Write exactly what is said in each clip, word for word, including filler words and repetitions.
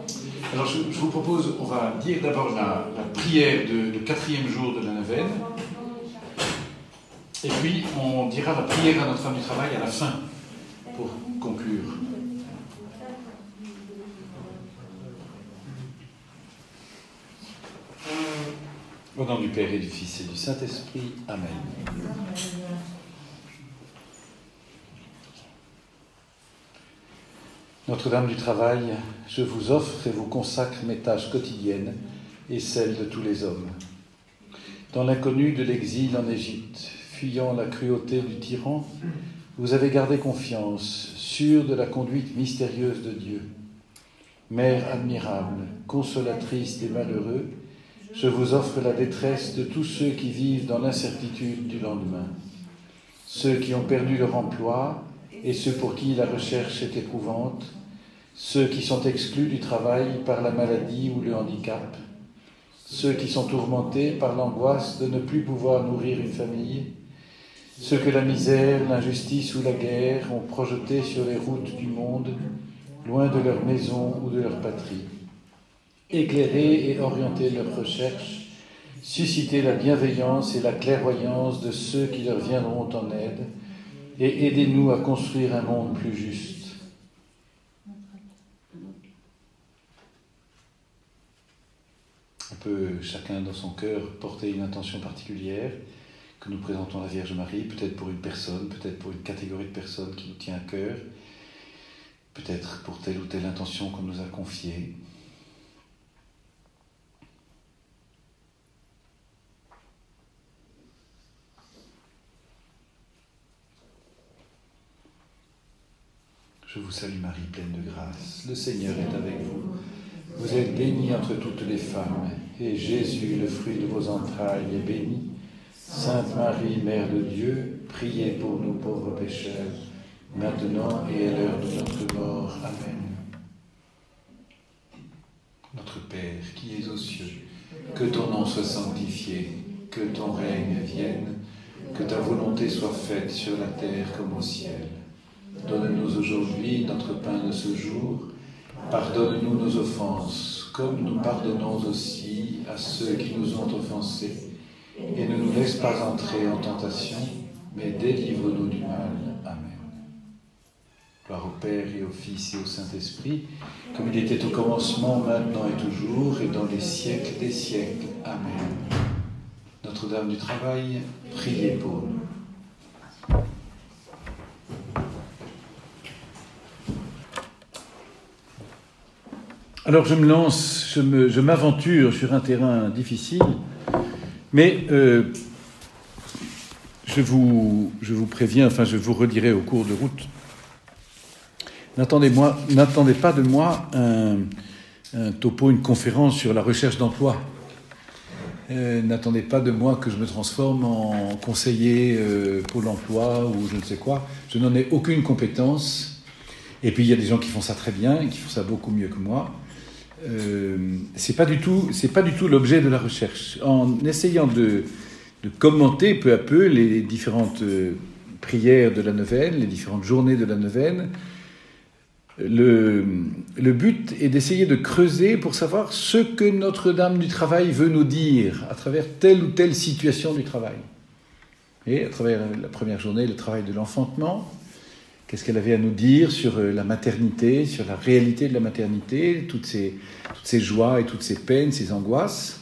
Alors je, je vous propose, on va dire d'abord la, la prière de, de quatrième jour de la neuvaine, et puis on dira la prière à Notre-Dame du Travail à la fin, pour conclure. Au nom du Père et du Fils et du Saint-Esprit. Amen. Notre-Dame du Travail, je vous offre et vous consacre mes tâches quotidiennes et celles de tous les hommes. Dans l'inconnu de l'exil en Égypte, fuyant la cruauté du tyran, vous avez gardé confiance, sûr de la conduite mystérieuse de Dieu. Mère admirable, consolatrice des malheureux, je vous offre la détresse de tous ceux qui vivent dans l'incertitude du lendemain. Ceux qui ont perdu leur emploi et ceux pour qui la recherche est éprouvante, ceux qui sont exclus du travail par la maladie ou le handicap, ceux qui sont tourmentés par l'angoisse de ne plus pouvoir nourrir une famille, ceux que la misère, l'injustice ou la guerre ont projetés sur les routes du monde, loin de leur maison ou de leur patrie. Éclairez et orientez leurs recherches, suscitez la bienveillance et la clairvoyance de ceux qui leur viendront en aide, et aidez-nous à construire un monde plus juste. On peut chacun dans son cœur porter une intention particulière que nous présentons à la Vierge Marie, peut-être pour une personne, peut-être pour une catégorie de personnes qui nous tient à cœur, peut-être pour telle ou telle intention qu'on nous a confiée. Je vous salue Marie, pleine de grâce. Le Seigneur est avec vous. Vous êtes bénie entre toutes les femmes, et Jésus, le fruit de vos entrailles, est béni. Sainte Marie, Mère de Dieu, priez pour nous pauvres pécheurs, maintenant et à l'heure de notre mort. Amen. Notre Père, qui es aux cieux, que ton nom soit sanctifié, que ton règne vienne, que ta volonté soit faite sur la terre comme au ciel. Donne-nous aujourd'hui notre pain de ce jour. Pardonne-nous nos offenses, comme nous pardonnons aussi à ceux qui nous ont offensés. Et ne nous laisse pas entrer en tentation, mais délivre-nous du mal. Amen. Gloire au Père et au Fils et au Saint-Esprit, comme il était au commencement, maintenant et toujours, et dans les siècles des siècles. Amen. Notre-Dame du Travail, priez pour nous. Alors je me lance, je, me, je m'aventure sur un terrain difficile, mais euh, je, vous, je vous préviens, enfin je vous redirai au cours de route, n'attendez-moi, n'attendez pas de moi un, un topo, une conférence sur la recherche d'emploi. Euh, n'attendez pas de moi que je me transforme en conseiller euh, pour l'emploi ou je ne sais quoi. Je n'en ai aucune compétence. Et puis il y a des gens qui font ça très bien, qui font ça beaucoup mieux que moi. Euh, c'est pas du tout, c'est pas du tout l'objet de la recherche. En essayant de, de commenter peu à peu les différentes euh, prières de la neuvaine, les différentes journées de la neuvaine, le, le but est d'essayer de creuser pour savoir ce que Notre-Dame du Travail veut nous dire à travers telle ou telle situation du travail. Et à travers la première journée, le travail de l'enfantement. Qu'est-ce qu'elle avait à nous dire sur la maternité, sur la réalité de la maternité, toutes ces, toutes ces joies et toutes ces peines, ces angoisses.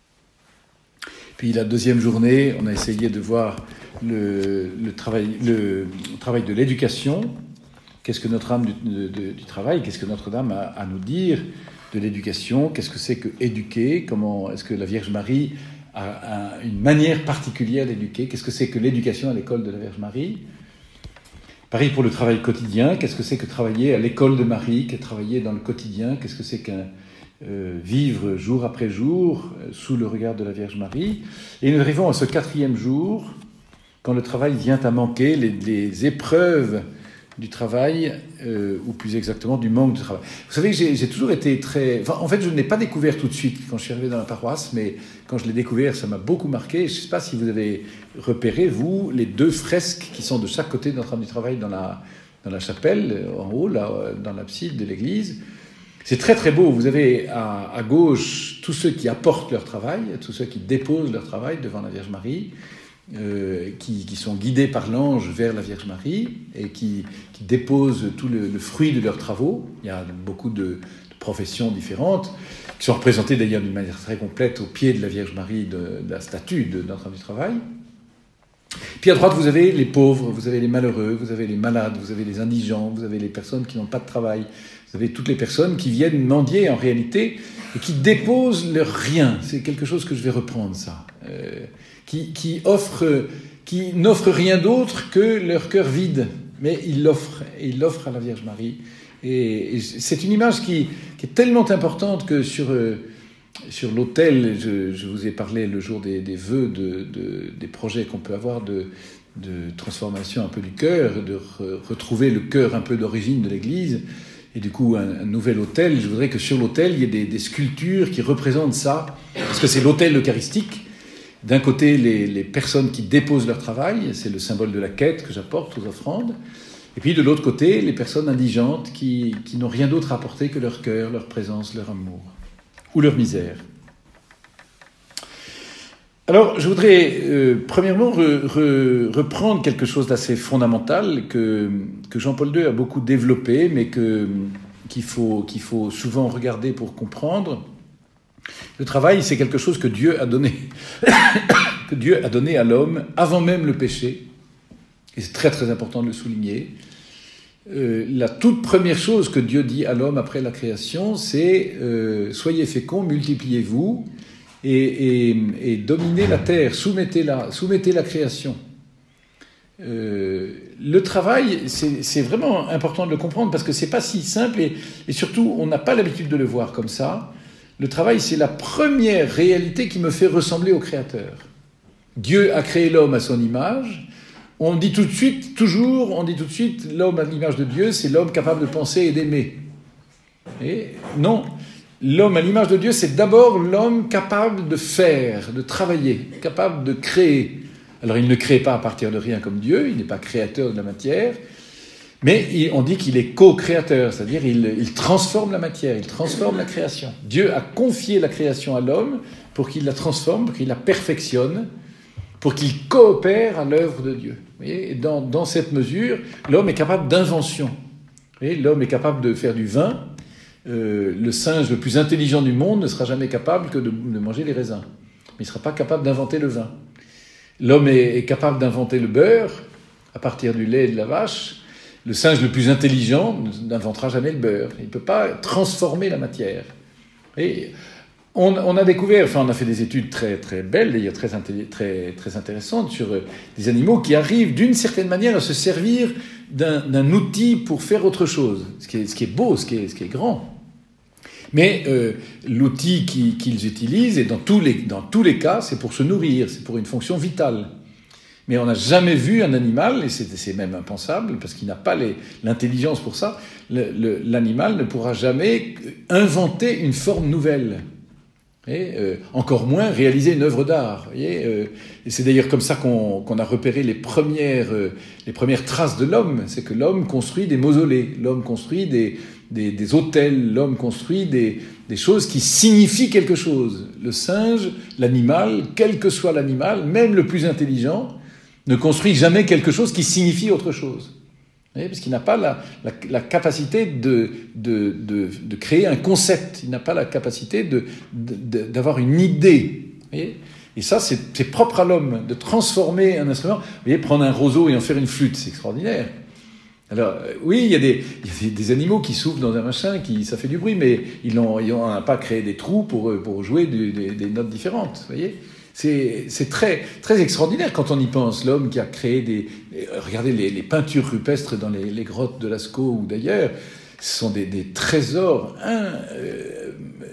Puis la deuxième journée, on a essayé de voir le, le, travail, le travail de l'éducation. Qu'est-ce que notre âme du, de, du travail, qu'est-ce que Notre-Dame a à nous dire de l'éducation? Qu'est-ce que c'est que éduquer? Comment est-ce que la Vierge Marie a, a une manière particulière d'éduquer? Qu'est-ce que c'est que l'éducation à l'école de la Vierge Marie? Pareil pour le travail quotidien, qu'est-ce que c'est que travailler à l'école de Marie, qu'est travailler dans le quotidien, qu'est-ce que c'est qu'un euh, vivre jour après jour euh, sous le regard de la Vierge Marie. Et nous arrivons à ce quatrième jour, quand le travail vient à manquer, les, les épreuves du travail, euh, ou plus exactement du manque de travail. Vous savez que j'ai, j'ai toujours été très... Enfin, en fait, je ne l'ai pas découvert tout de suite quand je suis arrivé dans la paroisse, mais quand je l'ai découvert, ça m'a beaucoup marqué. Je ne sais pas si vous avez repéré, vous, les deux fresques qui sont de chaque côté de Notre-Dame du Travail dans la, dans la chapelle, en haut, là, dans l'abside de l'église. C'est très très beau. Vous avez à, à gauche tous ceux qui apportent leur travail, tous ceux qui déposent leur travail devant la Vierge Marie, euh, qui, qui sont guidés par l'ange vers la Vierge Marie et qui, qui déposent tout le, le fruit de leurs travaux. Il y a beaucoup de, de professions différentes, qui sont représentées d'ailleurs d'une manière très complète au pied de la Vierge Marie, de, de la statue de Notre-Dame du Travail. Puis à droite, vous avez les pauvres, vous avez les malheureux, vous avez les malades, vous avez les indigents, vous avez les personnes qui n'ont pas de travail, vous avez toutes les personnes qui viennent mendier en réalité et qui déposent leur rien. C'est quelque chose que je vais reprendre, ça. Euh, qui, qui, offrent, qui n'offrent rien d'autre que leur cœur vide, mais ils l'offrent, et ils l'offrent à la Vierge Marie. Et, et c'est une image qui, qui est tellement importante que sur... Euh, Sur l'autel, je, je vous ai parlé le jour des, des vœux, de, de, des projets qu'on peut avoir de, de transformation un peu du cœur, de re, retrouver le cœur un peu d'origine de l'Église, et du coup un, un nouvel autel. Je voudrais que sur l'autel, il y ait des, des sculptures qui représentent ça, parce que c'est l'autel eucharistique. D'un côté, les, les personnes qui déposent leur travail, c'est le symbole de la quête que j'apporte aux offrandes, et puis de l'autre côté, les personnes indigentes qui, qui n'ont rien d'autre à apporter que leur cœur, leur présence, leur amour. Ou leur misère. Alors, je voudrais euh, premièrement re, re, reprendre quelque chose d'assez fondamental que, que Jean-Paul deux a beaucoup développé, mais que, qu'il faut, qu'il faut souvent regarder pour comprendre. Le travail, c'est quelque chose que Dieu a donné, que Dieu a donné à l'homme avant même le péché. Et c'est très très important de le souligner. Euh, la toute première chose que Dieu dit à l'homme après la création, c'est euh, « Soyez féconds, multipliez-vous et, et, et dominez la terre, soumettez-la, soumettez la création. Euh, » Le travail, c'est, c'est vraiment important de le comprendre parce que c'est pas si simple et, et surtout, on n'a pas l'habitude de le voir comme ça. Le travail, c'est la première réalité qui me fait ressembler au Créateur. Dieu a créé l'homme à son image. On dit tout de suite, toujours, on dit tout de suite, l'homme à l'image de Dieu, c'est l'homme capable de penser et d'aimer. Et non, l'homme à l'image de Dieu, c'est d'abord l'homme capable de faire, de travailler, capable de créer. Alors il ne crée pas à partir de rien comme Dieu, il n'est pas créateur de la matière, mais il, on dit qu'il est co-créateur, c'est-à-dire il, il transforme la matière, il transforme la création. Dieu a confié la création à l'homme pour qu'il la transforme, pour qu'il la perfectionne, pour qu'il coopère à l'œuvre de Dieu. Vous voyez, et dans, dans cette mesure, l'homme est capable d'invention. Vous voyez, l'homme est capable de faire du vin. Euh, le singe le plus intelligent du monde ne sera jamais capable que de, de manger les raisins. Mais il ne sera pas capable d'inventer le vin. L'homme est, est capable d'inventer le beurre à partir du lait de la vache. Le singe le plus intelligent n'inventera jamais le beurre. Il ne peut pas transformer la matière. Et On, on a découvert, enfin on a fait des études très très belles, d'ailleurs très, très, très intéressantes sur des animaux qui arrivent d'une certaine manière à se servir d'un, d'un outil pour faire autre chose, ce qui est, ce qui est beau, ce qui est, ce qui est grand. Mais euh, l'outil qui, qu'ils utilisent, et dans tous, les, dans tous les cas, c'est pour se nourrir, c'est pour une fonction vitale. Mais on n'a jamais vu un animal, et c'est, c'est même impensable, parce qu'il n'a pas les, l'intelligence pour ça, le, le, l'animal ne pourra jamais inventer une forme nouvelle. Et euh, encore moins réaliser une œuvre d'art. Voyez, euh, et c'est d'ailleurs comme ça qu'on, qu'on a repéré les premières, euh, les premières traces de l'homme. C'est que l'homme construit des mausolées, l'homme construit des, des, des autels, l'homme construit des, des choses qui signifient quelque chose. Le singe, l'animal, quel que soit l'animal, même le plus intelligent, ne construit jamais quelque chose qui signifie autre chose. Parce qu'il n'a pas la, la, la capacité de, de, de, de créer un concept, il n'a pas la capacité de, de, d'avoir une idée. Voyez, et ça, c'est, c'est propre à l'homme, de transformer un instrument. Vous voyez, prendre un roseau et en faire une flûte, c'est extraordinaire. Alors, oui, il y a des, il y a des, des animaux qui soufflent dans un machin, qui, ça fait du bruit, mais ils n'ont ils ont pas créé des trous pour, pour jouer du, des, des notes différentes. Vous voyez, C'est, c'est très, très extraordinaire quand on y pense. L'homme qui a créé des... Regardez les, les peintures rupestres dans les, les grottes de Lascaux ou d'ailleurs. Ce sont des, des trésors hein, euh,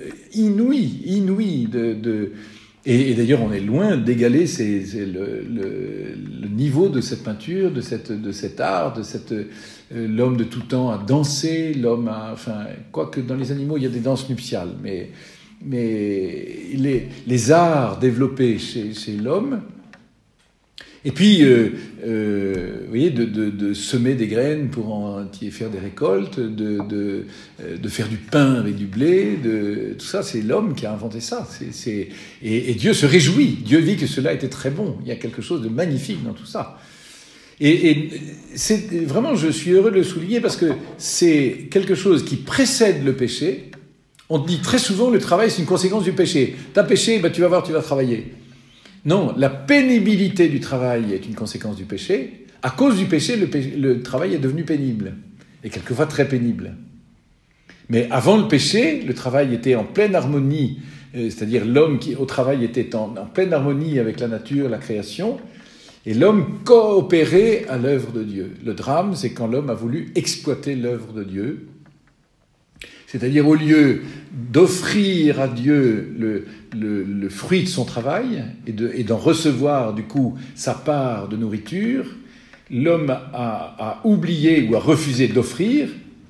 inouïs, inouïs. De, de... Et, et d'ailleurs, on est loin d'égaler c'est, c'est le, le, le niveau de cette peinture, de, cette, de cet art, de cette... Euh, l'homme de tout temps a dansé, l'homme a... Enfin, quoique dans les animaux, il y a des danses nuptiales, mais... Mais les, les arts développés chez, chez l'homme, Et puis, euh, euh, vous voyez, de, de, de semer des graines pour en faire des récoltes, de, de, de faire du pain avec du blé, de, tout ça, c'est l'homme qui a inventé ça. C'est, c'est, et, et Dieu se réjouit. Dieu vit que cela était très bon. Il y a quelque chose de magnifique dans tout ça. Et, et c'est, vraiment, je suis heureux de le souligner parce que c'est quelque chose qui précède le péché. On dit très souvent le travail, c'est une conséquence du péché. T'as péché, ben, tu vas voir, tu vas travailler. Non, la pénibilité du travail est une conséquence du péché. À cause du péché, le, péché, le travail est devenu pénible. Et quelquefois très pénible. Mais avant le péché, le travail était en pleine harmonie. Euh, c'est-à-dire l'homme qui au travail était en, en pleine harmonie avec la nature, la création. Et l'homme coopérait à l'œuvre de Dieu. Le drame, c'est quand l'homme a voulu exploiter l'œuvre de Dieu. C'est-à-dire, au lieu d'offrir à Dieu le, le, le fruit de son travail et, de, et d'en recevoir, du coup, sa part de nourriture, l'homme a, a oublié ou a refusé d'offrir.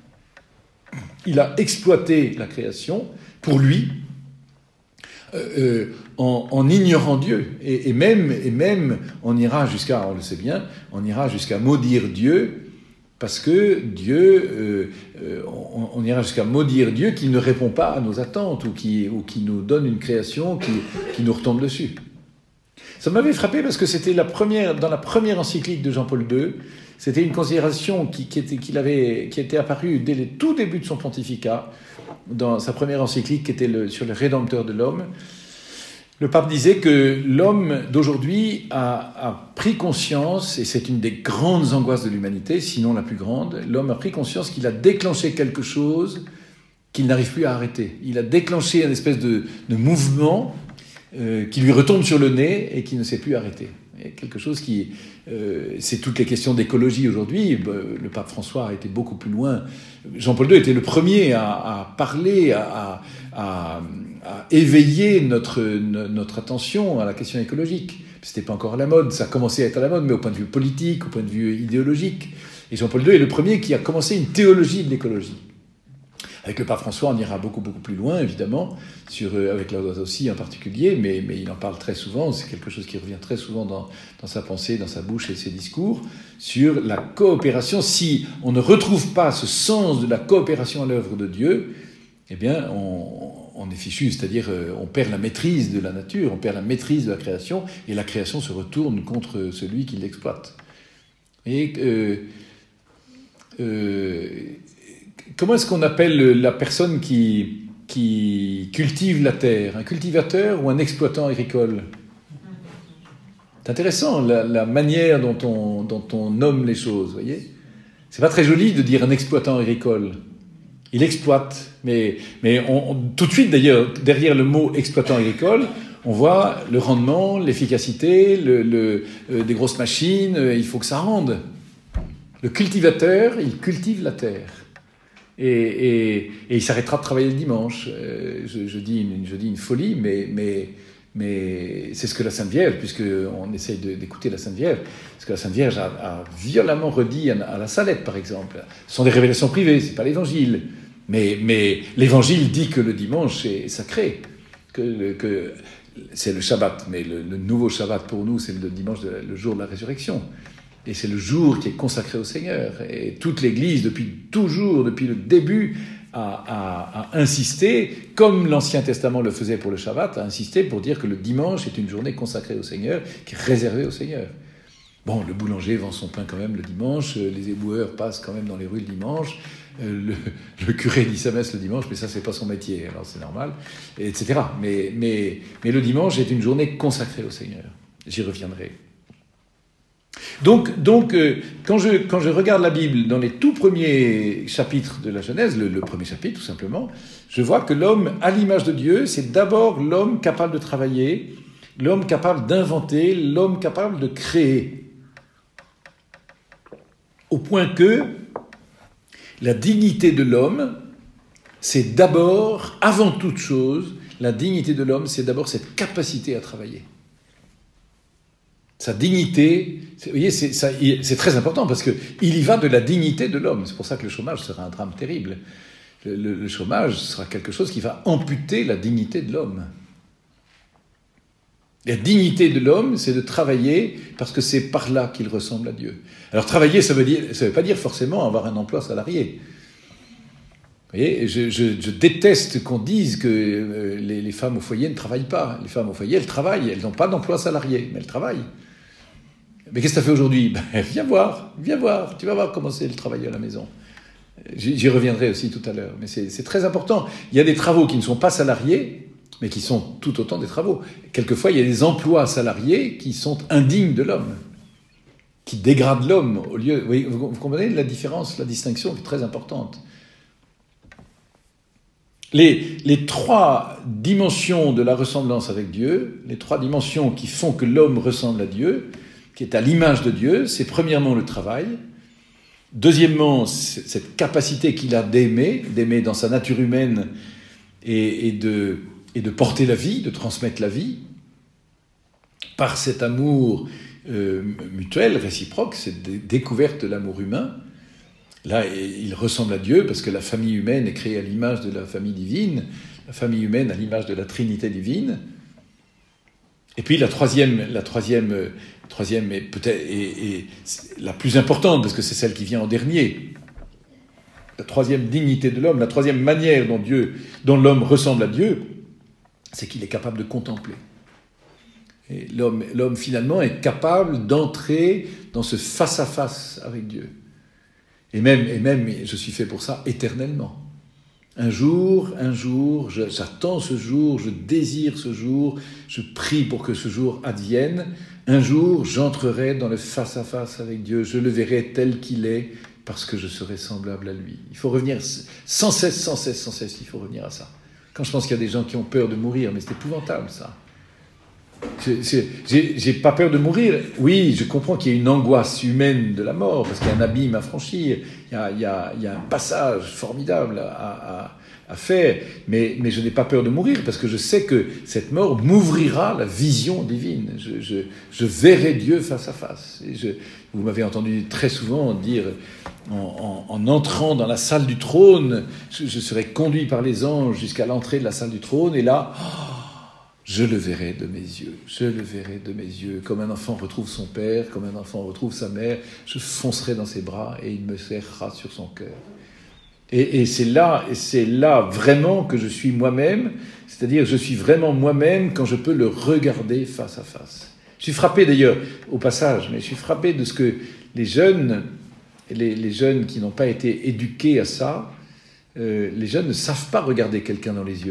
Il a exploité la création pour lui, euh, euh, en, en ignorant Dieu. Et, et, même, et même, on ira jusqu'à, on le sait bien, on ira jusqu'à maudire Dieu, parce que Dieu, euh, euh, on, on ira jusqu'à maudire Dieu qui ne répond pas à nos attentes ou qui, ou qui nous donne une création qui, qui nous retombe dessus. Ça m'avait frappé parce que c'était la première, dans la première encyclique de Jean-Paul deux, c'était une considération qui, qui, était, qu'il avait, qui était apparue dès le tout début de son pontificat, dans sa première encyclique qui était le, sur le Rédempteur de l'homme. Le pape disait que l'homme d'aujourd'hui a, a pris conscience, et c'est une des grandes angoisses de l'humanité, sinon la plus grande, l'homme a pris conscience qu'il a déclenché quelque chose qu'il n'arrive plus à arrêter. Il a déclenché une espèce de, de mouvement euh, qui lui retombe sur le nez et qui ne sait plus arrêter. Et quelque chose qui... Euh, c'est toutes les questions d'écologie aujourd'hui. Le pape François a été beaucoup plus loin. Jean-Paul deux était le premier à, à parler, à, à, à éveiller notre, notre attention à la question écologique. C'était pas encore à la mode, ça a commencé à être à la mode, mais au point de vue politique, au point de vue idéologique. Et Jean-Paul deux est le premier qui a commencé une théologie de l'écologie. Avec le pape François, on ira beaucoup, beaucoup plus loin, évidemment, sur, euh, avec Laudato Si en particulier, mais, mais il en parle très souvent, c'est quelque chose qui revient très souvent dans, dans sa pensée, dans sa bouche et ses discours, sur la coopération. Si on ne retrouve pas ce sens de la coopération à l'œuvre de Dieu, eh bien, on, on est fichu, c'est-à-dire euh, on perd la maîtrise de la nature, on perd la maîtrise de la création, et la création se retourne contre celui qui l'exploite. Et... Euh, euh, Comment est-ce qu'on appelle la personne qui, qui cultive la terre? Un cultivateur ou un exploitant agricole? C'est intéressant, la, la manière dont on, dont on nomme les choses, vous voyez? C'est pas très joli de dire un exploitant agricole. Il exploite, mais, mais on, on, tout de suite, d'ailleurs, derrière le mot exploitant agricole, on voit le rendement, l'efficacité, le, le, euh, des grosses machines, euh, il faut que ça rende. Le cultivateur, il cultive la terre. Et, et, et il s'arrêtera de travailler le dimanche. Euh, je, je, dis une, je dis une folie, mais, mais, mais c'est ce que la Sainte Vierge, puisqu'on essaye de, d'écouter la Sainte Vierge, ce que la Sainte Vierge a, a violemment redit à, à la Salette, par exemple. Ce sont des révélations privées, c'est pas l'Évangile. Mais, mais l'Évangile dit que le dimanche est sacré, que, que c'est le Shabbat, mais le, le nouveau Shabbat pour nous, c'est le dimanche, de, le jour de la résurrection. Et c'est le jour qui est consacré au Seigneur. Et toute l'Église, depuis toujours, depuis le début, a, a, a insisté, comme l'Ancien Testament le faisait pour le Shabbat, a insisté pour dire que le dimanche est une journée consacrée au Seigneur, qui est réservée au Seigneur. Bon, le boulanger vend son pain quand même le dimanche, les éboueurs passent quand même dans les rues le dimanche, le, le curé dit sa messe le dimanche, mais ça, c'est pas son métier, alors c'est normal, et cetera. Mais, mais, mais le dimanche est une journée consacrée au Seigneur. J'y reviendrai. Donc, donc euh, quand, je, quand je regarde la Bible dans les tout premiers chapitres de la Genèse, le, le premier chapitre tout simplement, je vois que l'homme, à l'image de Dieu, c'est d'abord l'homme capable de travailler, l'homme capable d'inventer, l'homme capable de créer. Au point que la dignité de l'homme, c'est d'abord, avant toute chose, la dignité de l'homme, c'est d'abord cette capacité à travailler. Sa dignité, vous voyez, c'est, ça, c'est très important parce qu'il y va de la dignité de l'homme. C'est pour ça que le chômage sera un drame terrible. Le, le, le chômage sera quelque chose qui va amputer la dignité de l'homme. La dignité de l'homme, c'est de travailler parce que c'est par là qu'il ressemble à Dieu. Alors travailler, ça veut dire, ça veut pas dire forcément avoir un emploi salarié. Vous voyez, je, je, je déteste qu'on dise que euh, les, les femmes au foyer ne travaillent pas. Les femmes au foyer, elles travaillent, elles n'ont pas d'emploi salarié, mais elles travaillent. Mais qu'est-ce que tu as fait aujourd'hui? Ben, viens voir, viens voir, tu vas voir comment c'est le travail à la maison. J'y, j'y reviendrai aussi tout à l'heure, mais c'est, c'est très important. Il y a des travaux qui ne sont pas salariés, mais qui sont tout autant des travaux. Quelquefois, il y a des emplois salariés qui sont indignes de l'homme, qui dégradent l'homme au lieu... Vous, voyez, vous comprenez la différence, la distinction qui est très importante. Les, les trois dimensions de la ressemblance avec Dieu, les trois dimensions qui font que l'homme ressemble à Dieu, qui est à l'image de Dieu, c'est premièrement le travail, deuxièmement cette capacité qu'il a d'aimer, d'aimer dans sa nature humaine et, et, de, et de porter la vie, de transmettre la vie, par cet amour euh, mutuel, réciproque, cette dé- découverte de l'amour humain. Là, il ressemble à Dieu parce que la famille humaine est créée à l'image de la famille divine, la famille humaine à l'image de la Trinité divine. Et puis la troisième, la troisième, troisième est peut-être est, est la plus importante parce que c'est celle qui vient en dernier. La troisième dignité de l'homme, la troisième manière dont Dieu, dont l'homme ressemble à Dieu, c'est qu'il est capable de contempler. Et l'homme, l'homme finalement est capable d'entrer dans ce face-à-face avec Dieu. Et même, et même, je suis fait pour ça éternellement. Un jour, un jour, je, j'attends ce jour, je désire ce jour, je prie pour que ce jour advienne. Un jour, j'entrerai dans le face-à-face avec Dieu, je le verrai tel qu'il est, parce que je serai semblable à lui. Il faut revenir sans cesse, sans cesse, sans cesse, il faut revenir à ça. Quand je pense qu'il y a des gens qui ont peur de mourir, mais c'est épouvantable ça. C'est, c'est, j'ai, j'ai pas peur de mourir. Oui, je comprends qu'il y a une angoisse humaine de la mort, parce qu'il y a un abîme à franchir, il y a, il y a, il y a un passage formidable à, à, à faire, mais, mais je n'ai pas peur de mourir, parce que je sais que cette mort m'ouvrira la vision divine. Je, je, je verrai Dieu face à face. Et je, vous m'avez entendu très souvent dire, en, en, en entrant dans la salle du trône, je, je serai conduit par les anges jusqu'à l'entrée de la salle du trône, et là... Oh, je le verrai de mes yeux, je le verrai de mes yeux, comme un enfant retrouve son père, comme un enfant retrouve sa mère, je foncerai dans ses bras et il me serrera sur son cœur. Et, et c'est là, et c'est là vraiment que je suis moi-même, c'est-à-dire je suis vraiment moi-même quand je peux le regarder face à face. Je suis frappé d'ailleurs, au passage, mais je suis frappé de ce que les jeunes, les, les jeunes qui n'ont pas été éduqués à ça, euh, les jeunes ne savent pas regarder quelqu'un dans les yeux.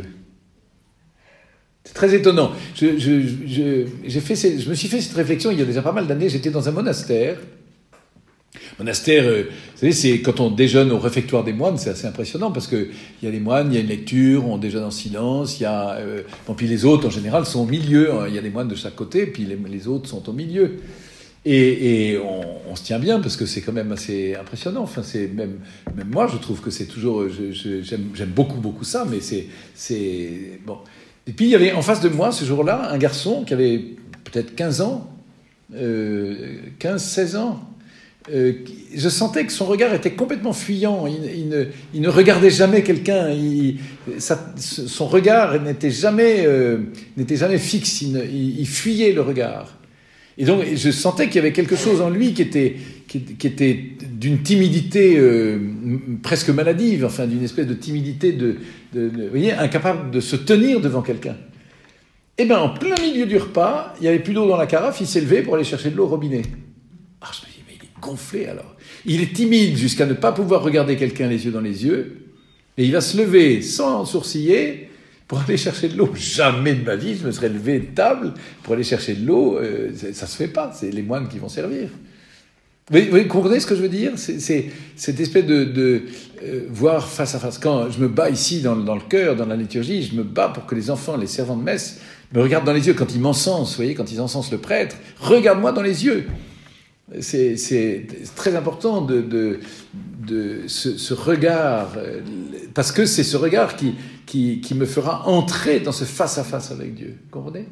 C'est très étonnant. Je, je, je, j'ai fait ces, je me suis fait cette réflexion il y a déjà pas mal d'années. J'étais dans un monastère. Monastère, euh, vous savez, c'est quand on déjeune au réfectoire des moines, c'est assez impressionnant parce que il y a les moines, il y a une lecture, on déjeune en silence. Il y a, euh, bon, puis les autres en général sont au milieu. Hein, il y a des moines de chaque côté, puis les, les autres sont au milieu. Et, et on, on se tient bien parce que c'est quand même assez impressionnant. Enfin, c'est même, même moi, je trouve que c'est toujours, je, je, j'aime, j'aime beaucoup, beaucoup ça, mais c'est, c'est bon. Et puis, il y avait en face de moi, ce jour-là, un garçon qui avait peut-être quinze ans, euh, quinze seize ans. Euh, je sentais que son regard était complètement fuyant. Il, il, ne, il ne regardait jamais quelqu'un. Il, ça, son regard n'était jamais, euh, n'était jamais fixe. Il, ne, il, il fuyait le regard. Et donc, je sentais qu'il y avait quelque chose en lui qui était, qui, qui était d'une timidité euh, presque maladive, enfin d'une espèce de timidité, de, de, de, vous voyez, incapable de se tenir devant quelqu'un. Et bien, en plein milieu du repas, il n'y avait plus d'eau dans la carafe, il s'est levé pour aller chercher de l'eau au robinet. Ah, je me dis, mais il est gonflé alors. Il est timide jusqu'à ne pas pouvoir regarder quelqu'un les yeux dans les yeux, et il va se lever sans sourciller pour aller chercher de l'eau. Jamais de ma vie, je me serais levé de table pour aller chercher de l'eau. Euh, ça se fait pas, c'est les moines qui vont servir. Vous, vous comprenez ce que je veux dire? C'est, c'est cette espèce de, de euh, voir face à face. Quand je me bats ici dans, dans le chœur, dans la liturgie, je me bats pour que les enfants, les servants de messe, me regardent dans les yeux quand ils m'encensent, vous voyez, quand ils encensent le prêtre. Regarde-moi dans les yeux. C'est, c'est très important de, de, de ce, ce regard, parce que c'est ce regard qui, qui, qui me fera entrer dans ce face-à-face avec Dieu. Vous comprenez?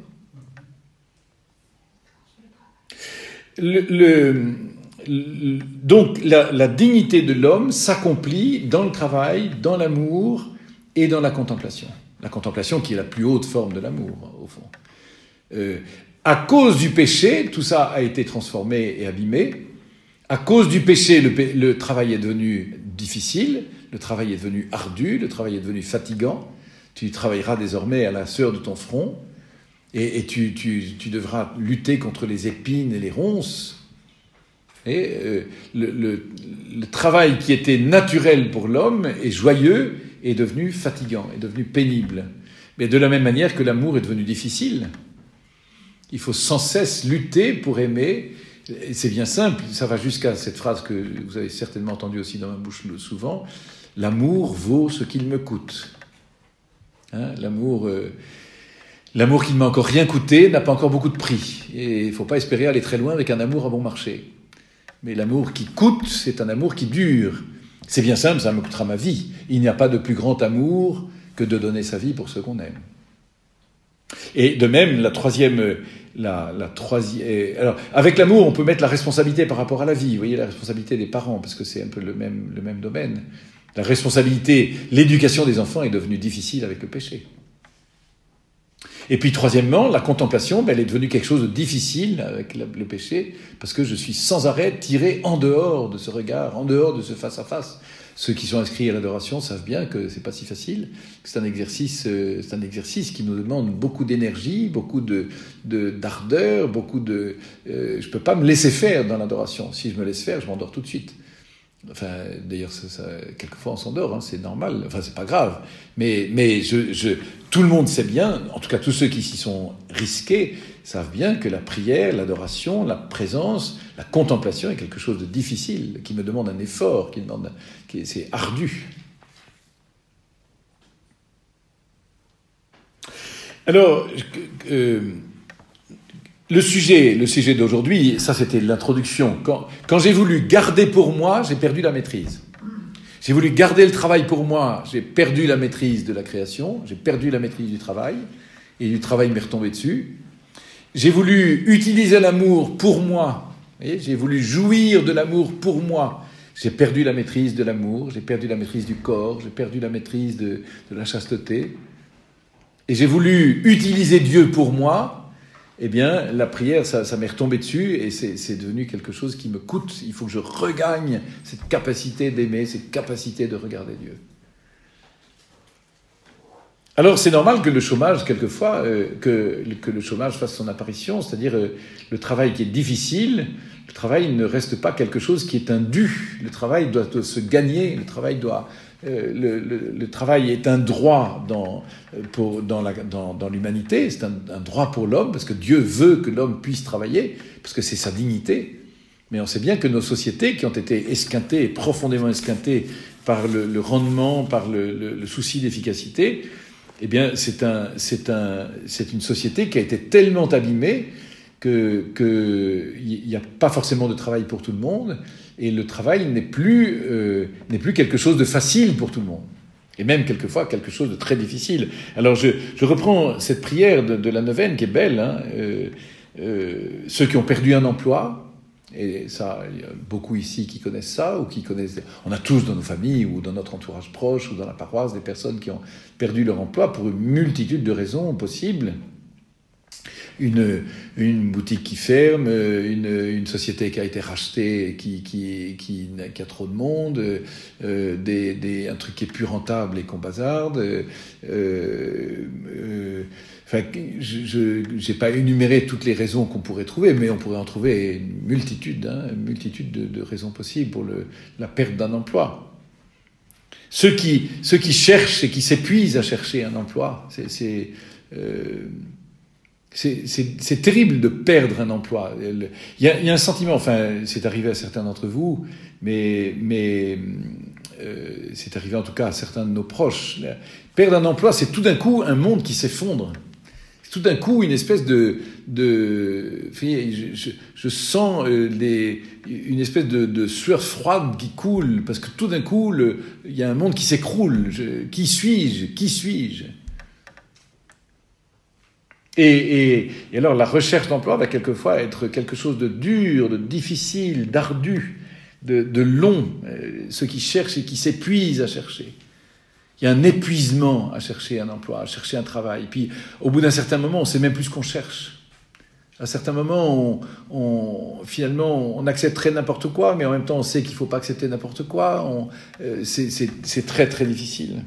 le, le, le, Donc, la, la dignité de l'homme s'accomplit dans le travail, dans l'amour et dans la contemplation. La contemplation qui est la plus haute forme de l'amour, au fond. Euh, À cause du péché, tout ça a été transformé et abîmé. À cause du péché, le, le travail est devenu difficile, le travail est devenu ardu, le travail est devenu fatigant. Tu travailleras désormais à la sueur de ton front et, et tu, tu, tu devras lutter contre les épines et les ronces. Et euh, le, le, le travail qui était naturel pour l'homme et joyeux est devenu fatigant, est devenu pénible. Mais de la même manière que l'amour est devenu difficile. Il faut sans cesse lutter pour aimer. Et c'est bien simple, ça va jusqu'à cette phrase que vous avez certainement entendue aussi dans ma bouche souvent. L'amour vaut ce qu'il me coûte. Hein, l'amour, euh, l'amour qui ne m'a encore rien coûté n'a pas encore beaucoup de prix. Et il ne faut pas espérer aller très loin avec un amour à bon marché. Mais l'amour qui coûte, c'est un amour qui dure. C'est bien simple, ça me coûtera ma vie. Il n'y a pas de plus grand amour que de donner sa vie pour ceux qu'on aime. Et de même, la troisième... La, la troisième... Alors, avec l'amour, on peut mettre la responsabilité par rapport à la vie. Vous voyez, la responsabilité des parents, parce que c'est un peu le même, le même domaine. La responsabilité, l'éducation des enfants est devenue difficile avec le péché. Et puis, troisièmement, la contemplation, ben, elle est devenue quelque chose de difficile avec le péché, parce que je suis sans arrêt tiré en dehors de ce regard, en dehors de ce face-à-face. Ceux qui sont inscrits à l'adoration savent bien que c'est pas si facile, que c'est un exercice, euh, c'est un exercice qui nous demande beaucoup d'énergie, beaucoup de, de d'ardeur, beaucoup de. Euh, je peux pas me laisser faire dans l'adoration. Si je me laisse faire, je m'endors tout de suite. Enfin, d'ailleurs, ça, ça, quelquefois on s'endort, hein, c'est normal. Enfin, c'est pas grave. Mais, mais je, je, tout le monde sait bien, en tout cas tous ceux qui s'y sont risqués, savent bien que la prière, l'adoration, la présence, la contemplation est quelque chose de difficile, qui me demande un effort, qui demande, qui, c'est ardu. Alors, euh, le sujet, le sujet d'aujourd'hui, ça c'était l'introduction. Quand, quand j'ai voulu garder pour moi, j'ai perdu la maîtrise. J'ai voulu garder le travail pour moi, j'ai perdu la maîtrise de la création, j'ai perdu la maîtrise du travail, et du travail m'est retombé dessus. J'ai voulu utiliser l'amour pour moi, et j'ai voulu jouir de l'amour pour moi. J'ai perdu la maîtrise de l'amour, j'ai perdu la maîtrise du corps, j'ai perdu la maîtrise de, de la chasteté. Et j'ai voulu utiliser Dieu pour moi. Eh bien, la prière, ça, ça m'est retombé dessus et c'est, c'est devenu quelque chose qui me coûte. Il faut que je regagne cette capacité d'aimer, cette capacité de regarder Dieu. Alors, c'est normal que le chômage, quelquefois, euh, que, que le chômage fasse son apparition, c'est-à-dire euh, le travail qui est difficile, le travail ne reste pas quelque chose qui est un dû. Le travail doit se gagner, le travail doit... Euh, le, le, le travail est un droit dans, pour, dans, la, dans, dans l'humanité, c'est un, un droit pour l'homme, parce que Dieu veut que l'homme puisse travailler, parce que c'est sa dignité. Mais on sait bien que nos sociétés, qui ont été esquintées, profondément esquintées par le, le rendement, par le, le, le souci d'efficacité, eh bien, c'est, un, c'est, un, c'est une société qui a été tellement abîmée que, que il n'y a pas forcément de travail pour tout le monde, et le travail n'est plus, euh, n'est plus quelque chose de facile pour tout le monde, et même quelquefois quelque chose de très difficile. Alors je, je reprends cette prière de, de la neuvaine qui est belle, hein, euh, euh, ceux qui ont perdu un emploi, et ça, il y a beaucoup ici qui connaissent ça, ou qui connaissent... On a tous dans nos familles, ou dans notre entourage proche, ou dans la paroisse, des personnes qui ont perdu leur emploi pour une multitude de raisons possibles. Une, une boutique qui ferme, une, une société qui a été rachetée, qui, qui, qui, qui a trop de monde, euh, des, des, un truc qui est plus rentable et qu'on bazarde. Euh, euh, enfin, je n'ai pas énuméré toutes les raisons qu'on pourrait trouver, mais on pourrait en trouver une multitude, hein, une multitude de, de raisons possibles pour le, la perte d'un emploi. Ceux qui, ceux qui cherchent et qui s'épuisent à chercher un emploi, c'est... c'est euh, C'est, c'est, c'est terrible de perdre un emploi. Il y a, il y a un sentiment, enfin, c'est arrivé à certains d'entre vous, mais, mais euh, c'est arrivé en tout cas à certains de nos proches. Perdre un emploi, c'est tout d'un coup un monde qui s'effondre. C'est tout d'un coup une espèce de... de je, je, je sens euh, les, une espèce de, de sueur froide qui coule, parce que tout d'un coup, le, il y a un monde qui s'écroule. Je, qui suis-je ? Qui suis-je ? Et, et, et alors, la recherche d'emploi va quelquefois être quelque chose de dur, de difficile, d'ardu, de, de long. Euh, ceux qui cherchent et qui s'épuisent à chercher. Il y a un épuisement à chercher un emploi, à chercher un travail. Puis, au bout d'un certain moment, on ne sait même plus ce qu'on cherche. À certains moments, on, on, finalement, on accepterait n'importe quoi, mais en même temps, on sait qu'il ne faut pas accepter n'importe quoi. On, euh, c'est, c'est, c'est très, très difficile.